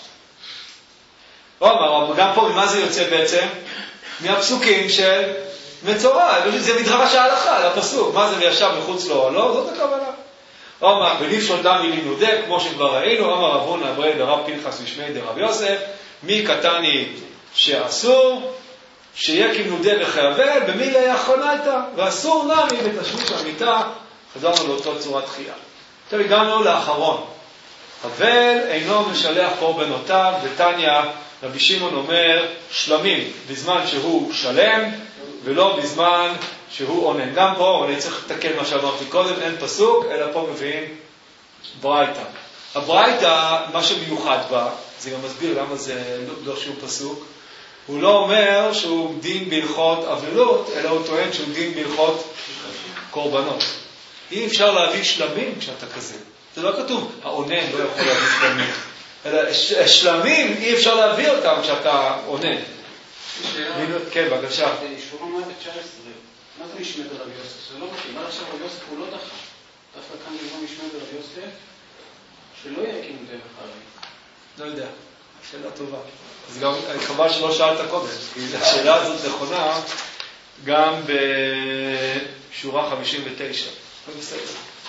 גם פה ממה זה יוצא בעצם? מהפסוקים של מצורע, זה מדרש ההלכה, לפסוק, מה זה וישב מחוץ לו לא? זאת הכוונה. אומר, ולפשוט דם מלינודה, כמו שכבר ראינו, אומר רבון אברי דרב פנחס ושמי דרב יוסף, מי קטני שאסור, שיהיה כמנודה וכאבל, במילה האחרונה הייתה, ואסור נמי בתשמיש המיטה, חזרנו לאותו צורת תחייה. עכשיו הגענו לאחרון. אבל אינו משלח קורבנותיו, ותניא רבי שמעון אומר, שלמים בזמן שהוא שלם, ולא בזמן שהוא עונן. גם פה, אני צריך לתקן מה שאמרתי קודם, אין פסוק, אלא פה מביאים ברייתא. הברייתא, מה שמיוחד בה, זה גם מסביר למה זה לא שהוא פסוק, הוא לא אומר שהוא דין בהלכות אבלות, אלא הוא טוען שהוא דין בהלכות קורבנות. אי אפשר להביא שלמים כשאתה כזה. זה לא כתוב, העונן לא יכול להביא שלמים. אלא שלמים אי אפשר להביא אותם כשאתה עונן. כן, בבקשה. שורה 19, מה זה משנה ברבי יוסף? זה לא מתאים. מה עכשיו רבי יוסף הוא לא דחה. דווקא כאן נראה משנה ברבי יוסף, שלא יהיה כמנודה וכאבל. לא יודע, שאלה טובה. אז גם חבל שלא שאלת קודם, כי השאלה הזאת נכונה גם בשורה 59. בסדר.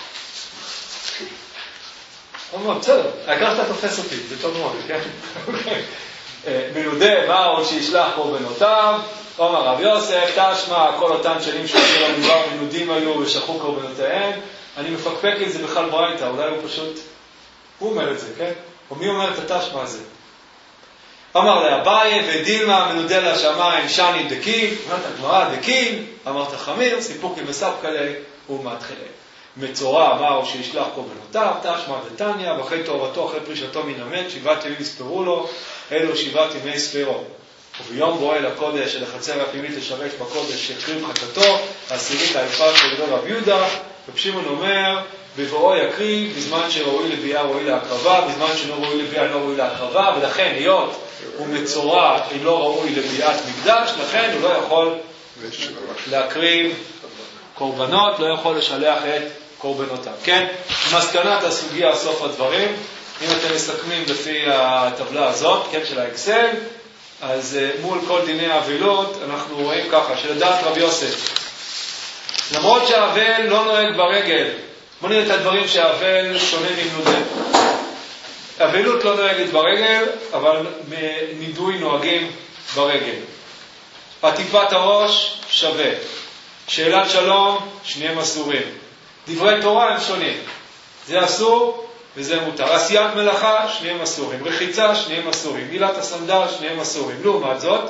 בסדר, העיקר שאתה תופס אותי, זה טוב מאוד, כן? מנודה, מה עוד שישלח קורבנותיו, אומר רב יוסף, תשמע, כל אותם שנים שעושים למדבר מנודים היו ושכחו קורבנותיהם, אני מפקפק אם זה בכלל ברייתא, אולי הוא פשוט, הוא אומר את זה, כן? או מי אומר את התשמע הזה? אמר לאביי, ודילמה מנודה לשמיים שני דקין, אמרת הגמרא דקין, אמרת חמיר, סיפוקי מספקלי ומתחילי. מצורע אמר שישלח קורבנותיו, תשמע דתניא, ואחרי תורתו, אחרי פרישתו מן המת, 7 ימים יספרו לו, אלו 7 ימי ספירו. וביום בואי לקודש, אל החצר הפנימית לשרש בקודש, יקריב חטאתו, 10 האפר של רב יהודה, רב שמעון אומר, בבואו יקריב, בזמן שראוי לביאה ראוי להקרבה, בזמן שלא ראוי לביאה לא ראוי להקרבה, ולכן היות הוא מצורע, אם לא ראוי לביאת מקדש, לכן הוא לא יכול להקריב קורבנות, לא יכול לשלח את קורבנותיו. כן? מסקנת הסוגיה סוף הדברים, אם אתם מסתכמים לפי הטבלה הזאת, כן, של האקסל, אז מול כל דיני האבלות אנחנו רואים ככה, שלדעת רבי יוסף, למרות שהאבל לא נוהג ברגל, בוא נראה את הדברים שהאבל שונה ממנודה. האבלות לא נוהגת ברגל, אבל נידוי נוהגים ברגל. עטיפת הראש שווה. שאלת שלום, שניהם אסורים. דברי תורה הם שונים. זה אסור וזה מותר. עשיית מלאכה, שניהם אסורים. רחיצה, שניהם אסורים. מילת הסנדל, שניהם אסורים. לעומת זאת,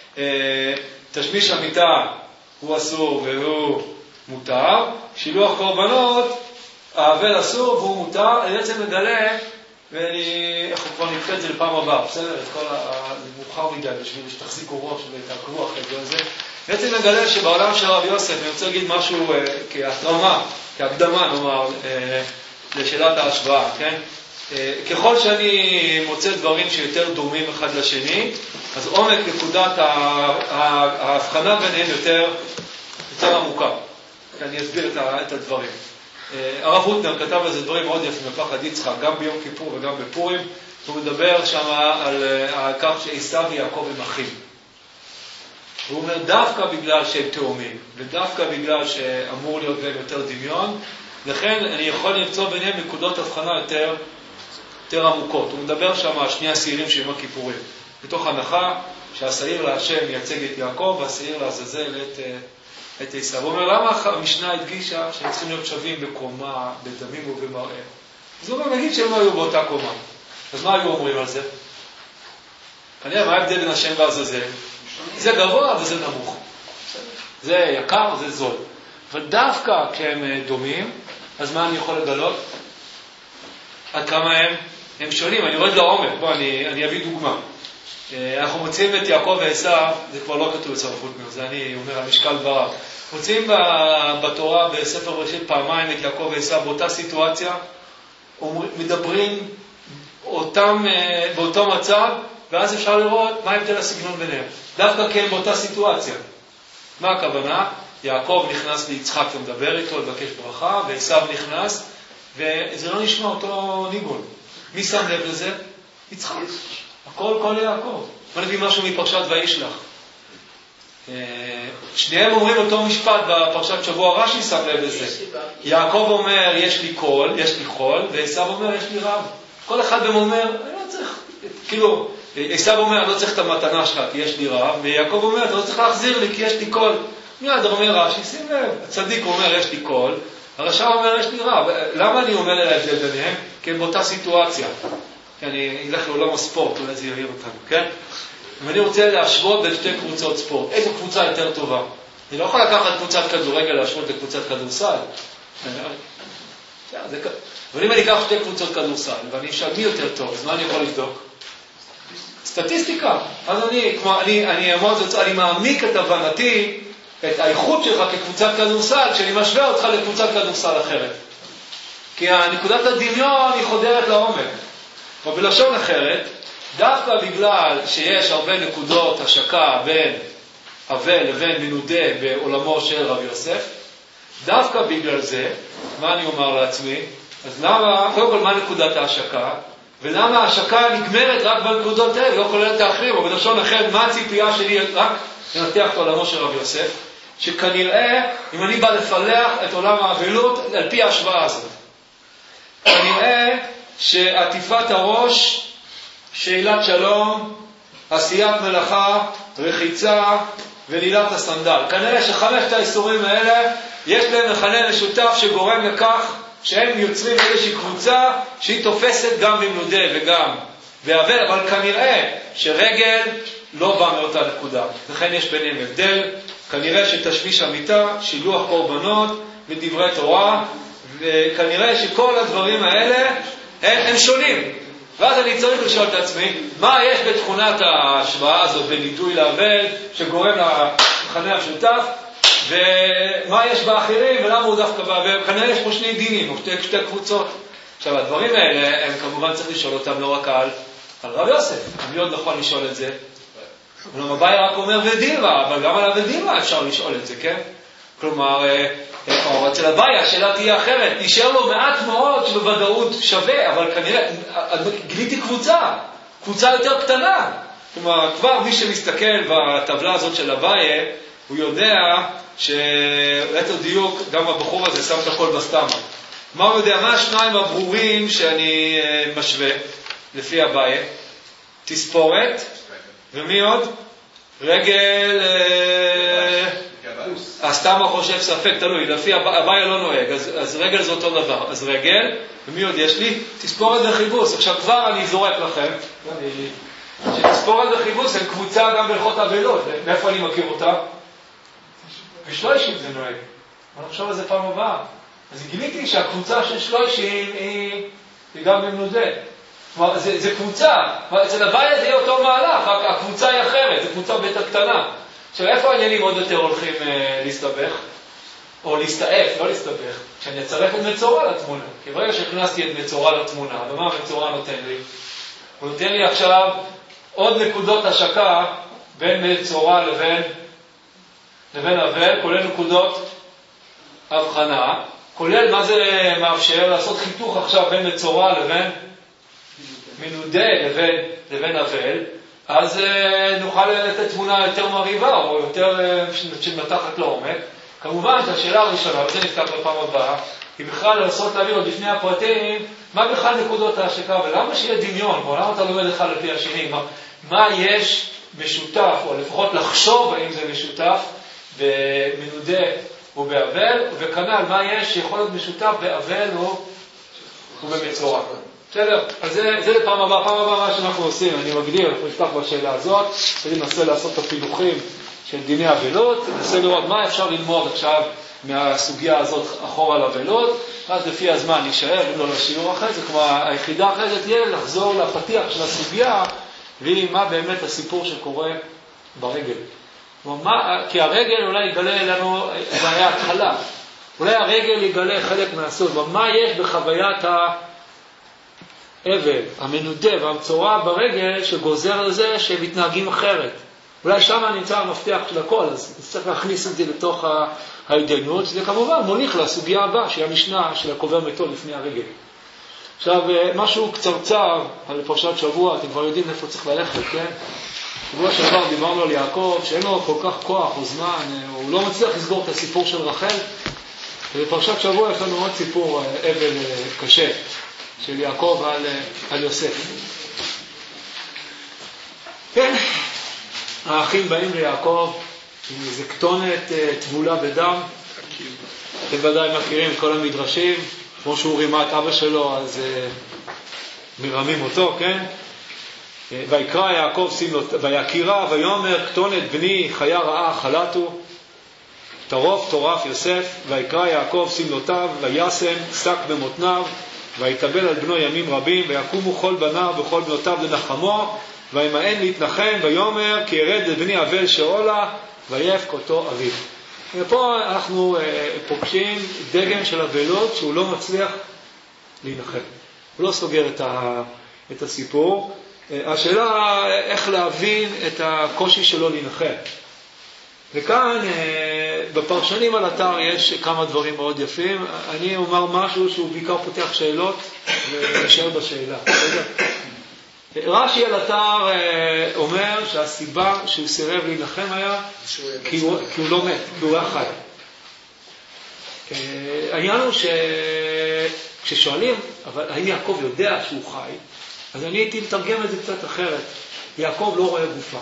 תשמיש המיטה הוא אסור והוא מותר. שילוח קורבנות, האבל אסור והוא מותר. אני בעצם מגלה, ואנחנו כבר נקרא את זה לפעם הבאה, בסדר? את כל זה מאוחר מדי בשביל שתחזיקו ראש ותעקבו אחרי זה. בעצם מגלה שבעולם של רבי יוסף, אני רוצה להגיד משהו כהתרמה, כהקדמה, נאמר, לשאלת ההשוואה, כן? ככל שאני מוצא דברים שיותר דומים אחד לשני, אז עומק נקודת ההבחנה ביניהם יותר עמוקה. אני אסביר את הדברים. הרב הוטנר כתב על זה דברים מאוד יפים בפחד יצחק, גם ביום כיפור וגם בפורים. הוא מדבר שם על כך שעשיו ויעקב הם אחים. הוא אומר, דווקא בגלל שהם תאומים, ודווקא בגלל שאמור להיות בהם יותר דמיון, לכן אני יכול למצוא ביניהם נקודות הבחנה יותר עמוקות. הוא מדבר שם על שני השעירים של יום הכיפורים, בתוך הנחה שהשעיר להשם מייצג את יעקב, והשעיר לעזאזל את עשיו. הוא אומר, למה המשנה הדגישה שהם צריכים להיות שווים בקומה, בדמים ובמראה? אז הוא אומר, נגיד שהם לא היו באותה קומה. אז מה היו אומרים על זה? כנראה, מה ההבדל בין השם ועזאזל? זה גבוה וזה נמוך. זה יקר, זה זול. אבל דווקא כשהם דומים, אז מה אני יכול לגלות? עד כמה הם שונים. אני רואה לעומק. בוא, אני אביא דוגמה. אנחנו מוצאים את יעקב ועשיו, זה כבר לא כתוב בספר הוטנר, זה אני אומר על משקל דבריו. מוצאים בתורה בספר בראשית פעמיים את יעקב ועשיו באותה סיטואציה, מדברים באותו מצב, ואז אפשר לראות מה ההבדל הסגנון ביניהם. דווקא כן באותה סיטואציה. מה הכוונה? יעקב נכנס ליצחק ומדבר איתו, לבקש ברכה, ועשיו נכנס, וזה לא נשמע אותו ניגון. מי שם לב לזה? יצחק. הכל יעקב. בוא נביא משהו מפרשת וישלח. שניהם אומרים אותו משפט בפרשת שבוע, רש"י שם לב לזה. יעקב אומר, יש לי חול, ועשיו אומר, יש לי רב. כל אחד מהם אומר, אני לא צריך, כאילו, עשיו אומר, אני לא צריך את המתנה שלך, כי יש לי רב, ויעקב אומר, אתה לא צריך להחזיר לי, כי יש לי קול. מיד אומר רש"י, שים לב, הצדיק אומר, יש לי קול, הרשע אומר, יש לי רב. למה אני אומר על ההבדל ביניהם? כי הם באותה סיטואציה. אני אלך לעולם הספורט, אולי זה יראה אותנו, כן? אם אני רוצה להשוות בין שתי קבוצות ספורט, איזו קבוצה יותר טובה? אני לא יכול לקחת קבוצת כדורגל להשוות לקבוצת כדורסל. אבל אם אני אקח שתי קבוצות כדורסל, ואני אשאל מי יותר טוב, אז מה אני יכול לבדוק? סטטיסטיקה. אז אני מעמיק את הבנתי, את האיכות שלך כקבוצת כדורסל, כשאני משווה אותך לקבוצת כדורסל אחרת. כי נקודת הדמיון היא חודרת לעומק. ובלשון אחרת, דווקא בגלל שיש הרבה נקודות השקה בין אבל לבין מנודה בעולמו של רב יוסף, דווקא בגלל זה, מה אני אומר לעצמי? אז למה, קודם כל, מה נקודת ההשקה? ולמה ההשקה נגמרת רק בנקודות האלה, לא כולל את האחרים, או בלשון אחרת, מה הציפייה שלי רק לנתח את עולמו של רב יוסף? שכנראה, אם אני בא לפלח את עולם האבלות, על פי ההשוואה הזאת, כנראה שעטיפת הראש, שאלת שלום, עשיית מלאכה, רחיצה ונילת הסנדל. כנראה שחמשת האיסורים האלה, יש להם מכנה משותף שגורם לכך שהם יוצרים איזושהי קבוצה שהיא תופסת גם במנודה אבל כנראה שרגל לא בא מאותה נקודה. לכן יש ביניהם הבדל. כנראה שתשמיש המיטה, שילוח קורבנות ודברי תורה, וכנראה שכל הדברים האלה הם שונים. ואז אני צריך לשאול את עצמי, מה יש בתכונת ההשוואה הזאת בין עיתוי לאבל שגורם למכנה המשותף, ומה יש באחרים ולמה הוא דווקא באבל. כנראה יש פה שני דינים או שתי קבוצות. עכשיו הדברים האלה הם כמובן צריך לשאול אותם לא רק על רב יוסף, מאוד נכון לשאול את זה. כלומר, אביי רק אומר ודילמה, אבל גם על הוודילמה אפשר לשאול את זה, כן? כלומר, אצל אביי השאלה תהיה אחרת. נשאר לו מעט מאוד שבוודאות שווה, אבל כנראה, גיליתי קבוצה יותר קטנה. כלומר, כבר מי שמסתכל בטבלה הזאת של אביי, הוא יודע שליתר דיוק, גם הבחור הזה שם את הכל בסתמה. מה הוא יודע? מה השניים הברורים שאני משווה לפי אביי? תספורת. ומי עוד? רגל, הסתמה חושב ספק, תלוי, לפי אביי לא נוהג, אז רגל זה אותו דבר, אז רגל, ומי עוד יש לי? תספורת וחיבוס. עכשיו כבר אני זורק לכם, שתספורת וחיבוס הם קבוצה גם בהלכות אבלות. מאיפה אני מכיר אותה? בשלושים זה נוהג, אני חושב על זה פעם הבאה. אז גיליתי שהקבוצה של שלושים היא גם במנודה. כלומר, זה קבוצה, אצל אביי זה יהיה אותו מהלך, הקבוצה היא אחרת, זה קבוצה ביתה קטנה. עכשיו, איפה העניינים עוד יותר הולכים להסתבך? או להסתעף, לא להסתבך, כשאני אצרף את מצורע לתמונה. כי ברגע שהכנסתי את מצורע לתמונה, ומה מצורע נותן לי? הוא נותן לי עכשיו עוד נקודות השקה בין מצורע לבין אבל, כולל נקודות הבחנה, כולל מה זה מאפשר לעשות חיתוך עכשיו בין מצורע לבין מנודה לבין אבל, אז נוכל לתת תמונה יותר מריבה או יותר שמתחת לעומק. כמובן שהשאלה הראשונה, וזה נפתח בפעם הבאה, היא בכלל לנסות להביא עוד לפני הפרטים מה בכלל נקודות ההשקה ולמה שיהיה דמיון, או למה אתה לומד אחד לפי השני, מה יש משותף, או לפחות לחשוב האם זה משותף במנודה ובאבל, וכנ"ל מה יש שיכול להיות משותף באבל ובמצורע. בסדר? אז זה לפעם הבאה. פעם הבאה מה שאנחנו עושים, אני מגדיר, אנחנו נפתח בשאלה הזאת, וננסה לעשות את הפילוחים של דיני אבלות, ננסה לראות מה אפשר ללמוד עכשיו מהסוגיה הזאת אחורה לאבלות, אז לפי הזמן נשאר, אם לא לשיעור אחרי זה, כמו היחידה אחרי זה תהיה לחזור לפתיח של הסוגיה, והיא מה באמת הסיפור שקורה ברגל. כי הרגל אולי יגלה לנו, זה היה התחלה, אולי הרגל יגלה חלק מהסוד, מה יש בחוויית אבל, המנודה והמצורע ברגל שגוזר על זה שהם מתנהגים אחרת. אולי שם נמצא המפתח של הכל, אז צריך להכניס את זה לתוך ההתדיינות, שזה כמובן מוליך לסוגיה הבאה, שהיא המשנה של הקובר מתו לפני הרגל. עכשיו, משהו קצרצר על פרשת שבוע, אתם כבר יודעים איפה צריך ללכת, כן? שבוע שעבר דיברנו על יעקב, שאין לו כל כך כוח או זמן, הוא לא מצליח לסגור את הסיפור של רחל, ובפרשת שבוע יש לנו עוד סיפור אבל קשה. של יעקב על יוסף. כן, האחים באים ליעקב עם איזו כתונת טבולה בדם. אתם ודאי מכירים את כל המדרשים, כמו שהוא רימה את אבא שלו, אז מרמים אותו, כן? ויקרא יעקב ויקירה ויאמר כתונת בני חיה רעה חלתו, טרוף טורף יוסף, ויקרא יעקב שמלותיו וישם שק במותניו, ויתאבל על בנו ימים רבים, ויקומו כל בניו וכל בנותיו לנחמו, וימאן להתנחם, ויאמר כי ירד לבני אבל שאולה, ויפק אותו אביו. ופה אנחנו פוגשים דגם של אבלות שהוא לא מצליח להנחם. הוא לא סוגר את הסיפור. השאלה איך להבין את הקושי שלו להנחם. וכאן בפרשנים על אתר יש כמה דברים מאוד יפים. אני אומר משהו שהוא בעיקר פותח שאלות ונשאר בשאלה. רש"י על אתר אומר שהסיבה שהוא סירב להנחם היה כי הוא לא מת, כי הוא היה חי. העניין הוא שכששואלים, אבל האם יעקב יודע שהוא חי, אז אני הייתי לתרגם את זה קצת אחרת. יעקב לא רואה גופה.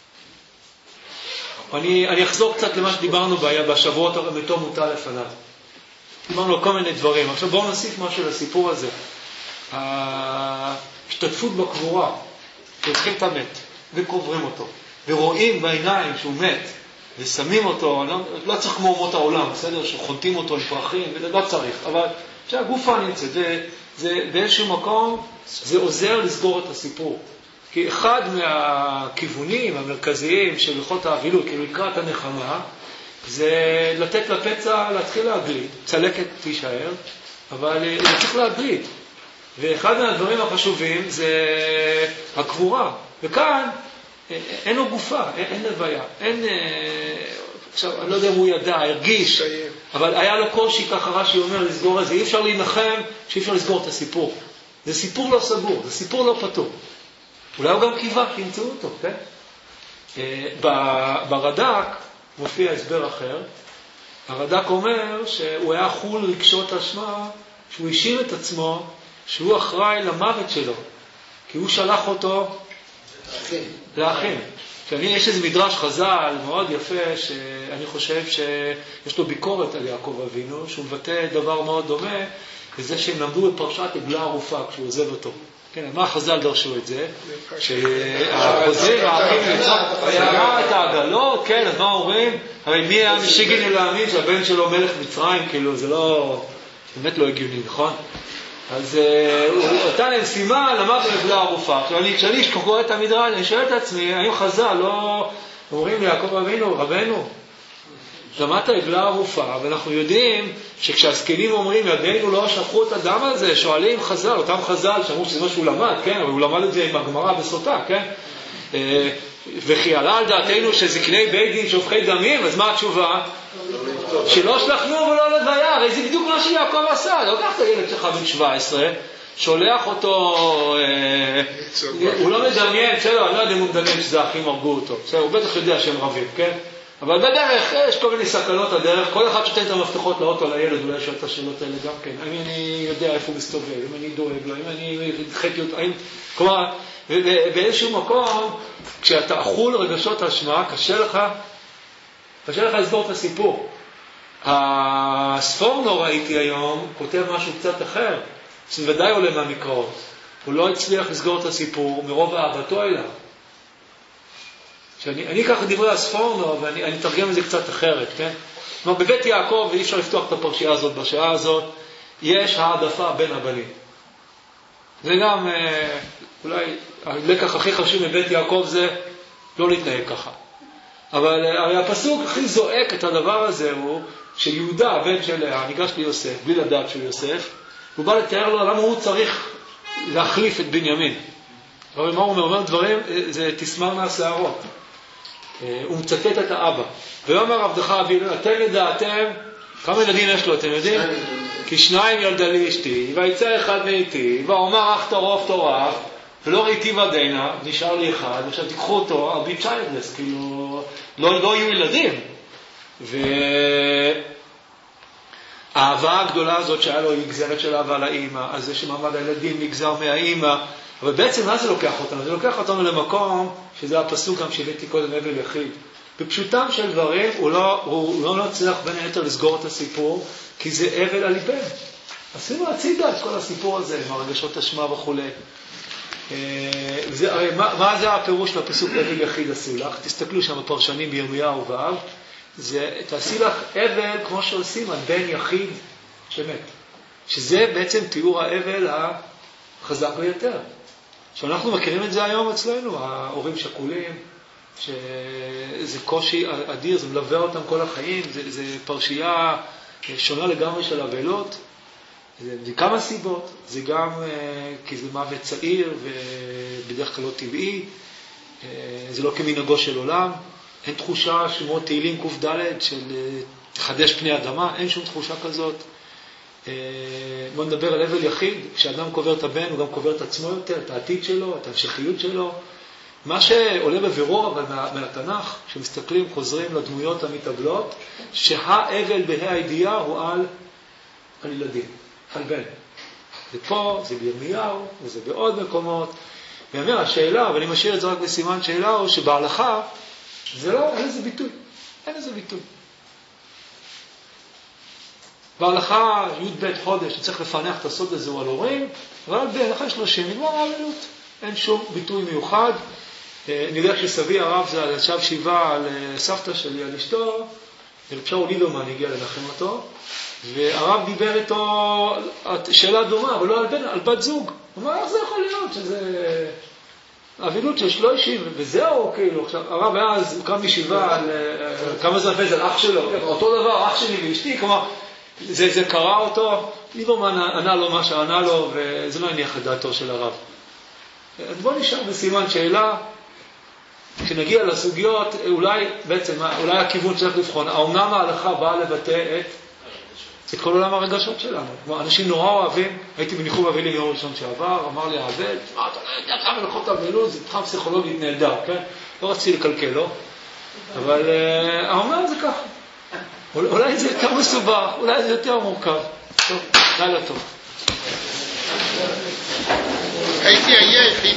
אני אחזור קצת למה שדיברנו בשבועות מתו מוטל לפניו. דיברנו על כל מיני דברים. עכשיו בואו נוסיף משהו לסיפור הזה. ההשתתפות בקבורה. שלוקחים את המת וקוברים אותו, ורואים בעיניים שהוא מת, ושמים אותו, לא צריך כמו אומות העולם, בסדר? שחונטים אותו עם פרחים, לא צריך, אבל שהגופה נמצאת, זה באיזשהו מקום, זה עוזר לסגור את הסיפור. כי אחד מהכיוונים המרכזיים של הלכות האבילות, כאילו לקראת הנחמה, זה לתת לפצע להתחיל להגליד, צלקת תישאר, אבל צריך להגליד. ואחד מהדברים החשובים זה הקבורה. וכאן אין לו גופה, אין לוויה, אין... עכשיו, אני לא יודע אם הוא ידע, הרגיש, אבל היה לו קושי, ככה רש"י אומר, לסגור את זה. אי אפשר להנחם שאי אפשר לסגור את הסיפור. זה סיפור לא סגור, זה סיפור לא פתור. אולי הוא גם קיווה, תמצאו אותו, כן? ברד"ק מופיע הסבר אחר. הרד"ק אומר שהוא היה חול רגשות אשמה, שהוא האשים את עצמו, שהוא אחראי למוות שלו, כי הוא שלח אותו לאחים. יש איזה מדרש חז"ל מאוד יפה, שאני חושב שיש לו ביקורת על יעקב אבינו, שהוא מבטא דבר מאוד דומה, וזה שהם למדו בפרשת עגלה ערופה כשהוא עוזב אותו. כן, מה חז"ל דרשו את זה? שהחוזרים האחים היה את העגלות, כן, אז מה אומרים? הרי מי היה משיגין להאמין שהבן שלו מלך מצרים, כאילו זה לא, באמת לא הגיוני, נכון? אז הוא אותה להם סימן, למד בעגלה ערופה. כשאני קורא את המדרש, אני שואל את עצמי, האם חז"ל לא אומרים ליעקב אבינו, רבנו, למדת עגלה ערופה, ואנחנו יודעים שכשהזקנים אומרים ידינו לא שפכו את הדם הזה, שואלים חז"ל, אותם חז"ל שאמרו שזה מה שהוא למד, כן? אבל הוא למד את זה עם הגמרא בסוטה, כן? וכי עלה על דעתנו שזקני בית דין שופכי דמים, אז מה התשובה? שלא שלחנו ולא לוויה, הרי זה בדיוק מה שיעקב עשה, לוקח את הילד שלך בן 17, שולח אותו, הוא לא מדמיין, בסדר, אני לא יודע אם הוא מדמיין שזה האחים הרגו אותו, בסדר, הוא בטח יודע שהם רבים, כן? אבל בדרך יש כל מיני סכנות הדרך, כל אחד שותן את המפתחות לאוטו לילד, אולי שואל את השאלות האלה גם כן, האם אני יודע איפה הוא מסתובב, אם אני דואג לו, אם אני חטא אותו, כלומר, באיזשהו מקום, כשאתה אכול רגשות אשמה, קשה לך לסגור את הסיפור. הספורנו ראיתי היום, כותב משהו קצת אחר, שזה ודאי עולה מהמקראות. הוא לא הצליח לסגור את הסיפור מרוב אהבתו אליו. אני אקח את דברי הספורנו, ואני אתרגם את זה קצת אחרת, כן? כלומר, בבית יעקב, ואי אפשר לפתוח את הפרשייה הזאת בשעה הזאת, יש העדפה בין הבנים. זה גם, אולי, הלקח הכי חשוב מבית יעקב זה לא להתנהג ככה. אבל הרי הפסוק הכי זועק את הדבר הזה הוא שיהודה, הבן של לאה, ניגש ליוסף, בלי לדעת שהוא יוסף, הוא בא לתאר לו למה הוא צריך להחליף את בנימין. אבל מה הוא אומר דברים, זה תסמר מהשערות. הוא מצטט את האבא. ואומר עבדך אבינו, אתם ידעתם, כמה ילדים יש לו, אתם יודעים? כי 2 ילדה לי אשתי, ויצא אחד מאיתי, ואומר אך טרוף טורף, ולא ראיתי ודיינה, נשאר לי אחד, עכשיו תיקחו אותו, I'll be childless, כאילו, לא יהיו ילדים. והאהבה הגדולה הזאת שהיה לו היא נגזרת של אהבה לאמא, אז זה שמעמד הילדים נגזר מהאמא, אבל בעצם מה זה לוקח אותנו? זה לוקח אותנו למקום, שזה הפסוק גם שהבאתי קודם אבל יחיד. בפשוטם של דברים, הוא לא הצליח בין היתר לסגור את הסיפור, כי זה אבל על ליבם. עשינו הצידה את כל הסיפור הזה, עם הרגשות אשמה וכו'. מה זה הפירוש לפסוק אבל יחיד עשו לך? תסתכלו שם הפרשנים בירמיהו ואב, תעשי לך אבל כמו שעושים על בן יחיד שמת. שזה בעצם תיאור האבל החזק ביותר. שאנחנו מכירים את זה היום אצלנו, ההורים שכולים, שזה קושי אדיר, זה מלווה אותם כל החיים, זה פרשייה שונה לגמרי של אבלות. זה כמה סיבות, זה גם כי זה מוות צעיר ובדרך כלל לא טבעי, זה לא כמנהגו של עולם, אין תחושה שמות תהילים ק"ד של חדש פני אדמה, אין שום תחושה כזאת. בוא נדבר על אבל יחיד, כשאדם קובר את הבן הוא גם קובר את עצמו יותר, את העתיד שלו, את ההמשכיות שלו. מה שעולה בבירור אבל מהתנ"ך, כשמסתכלים חוזרים לדמויות המתאבלות, שהאבל בה"א הידיעה הוא על ילדים, על בן. זה פה, זה בירמיהו, וזה בעוד מקומות. ואומר, השאלה, ואני משאיר את זה רק בסימן שאלה, הוא שבהלכה, זה לא, אין איזה ביטוי. אין איזה ביטוי. בהלכה, י' ב' חודש, שצריך לפענח את הסוד הזה על הורים, אבל בן אחרי 30, נגמר האבלות. אין שום ביטוי מיוחד. אני יודע שסבי הרב זה ישב שבעה על סבתא שלי, על אשתו, ופשרו ליברמן הגיע לנחם אותו, והרב דיבר איתו שאלה דומה, אבל לא על בת זוג. הוא אמר, איך זה יכול להיות שזה אבילות שיש לו אישים, וזהו, כאילו, עכשיו, הרב אז הוא קם משבעה על כמה זה נפז על אח שלו, אותו דבר, אח שלי ואשתי, כלומר, זה קרא אותו, ליברמן ענה לו מה שענה לו, וזה לא הניח את דעתו של הרב. אז בוא נשאר בסימן שאלה, כשנגיע לסוגיות, אולי הכיוון צריך לבחון, האומנם ההלכה באה לבטא את כל עולם הרגשות שלנו. כמו אנשים נורא אוהבים, הייתי בניחום אבלים יום ראשון שעבר, אמר לי האבל, אתה לא יודע כמה הלכות אבלות, זה תחם פסיכולוגית נהדר, כן? לא רציתי לקלקל, לא? אבל האומנם זה ככה. אולי זה יותר מסובך, אולי זה יותר מורכב. טוב, לילה טוב. הייתי עייף,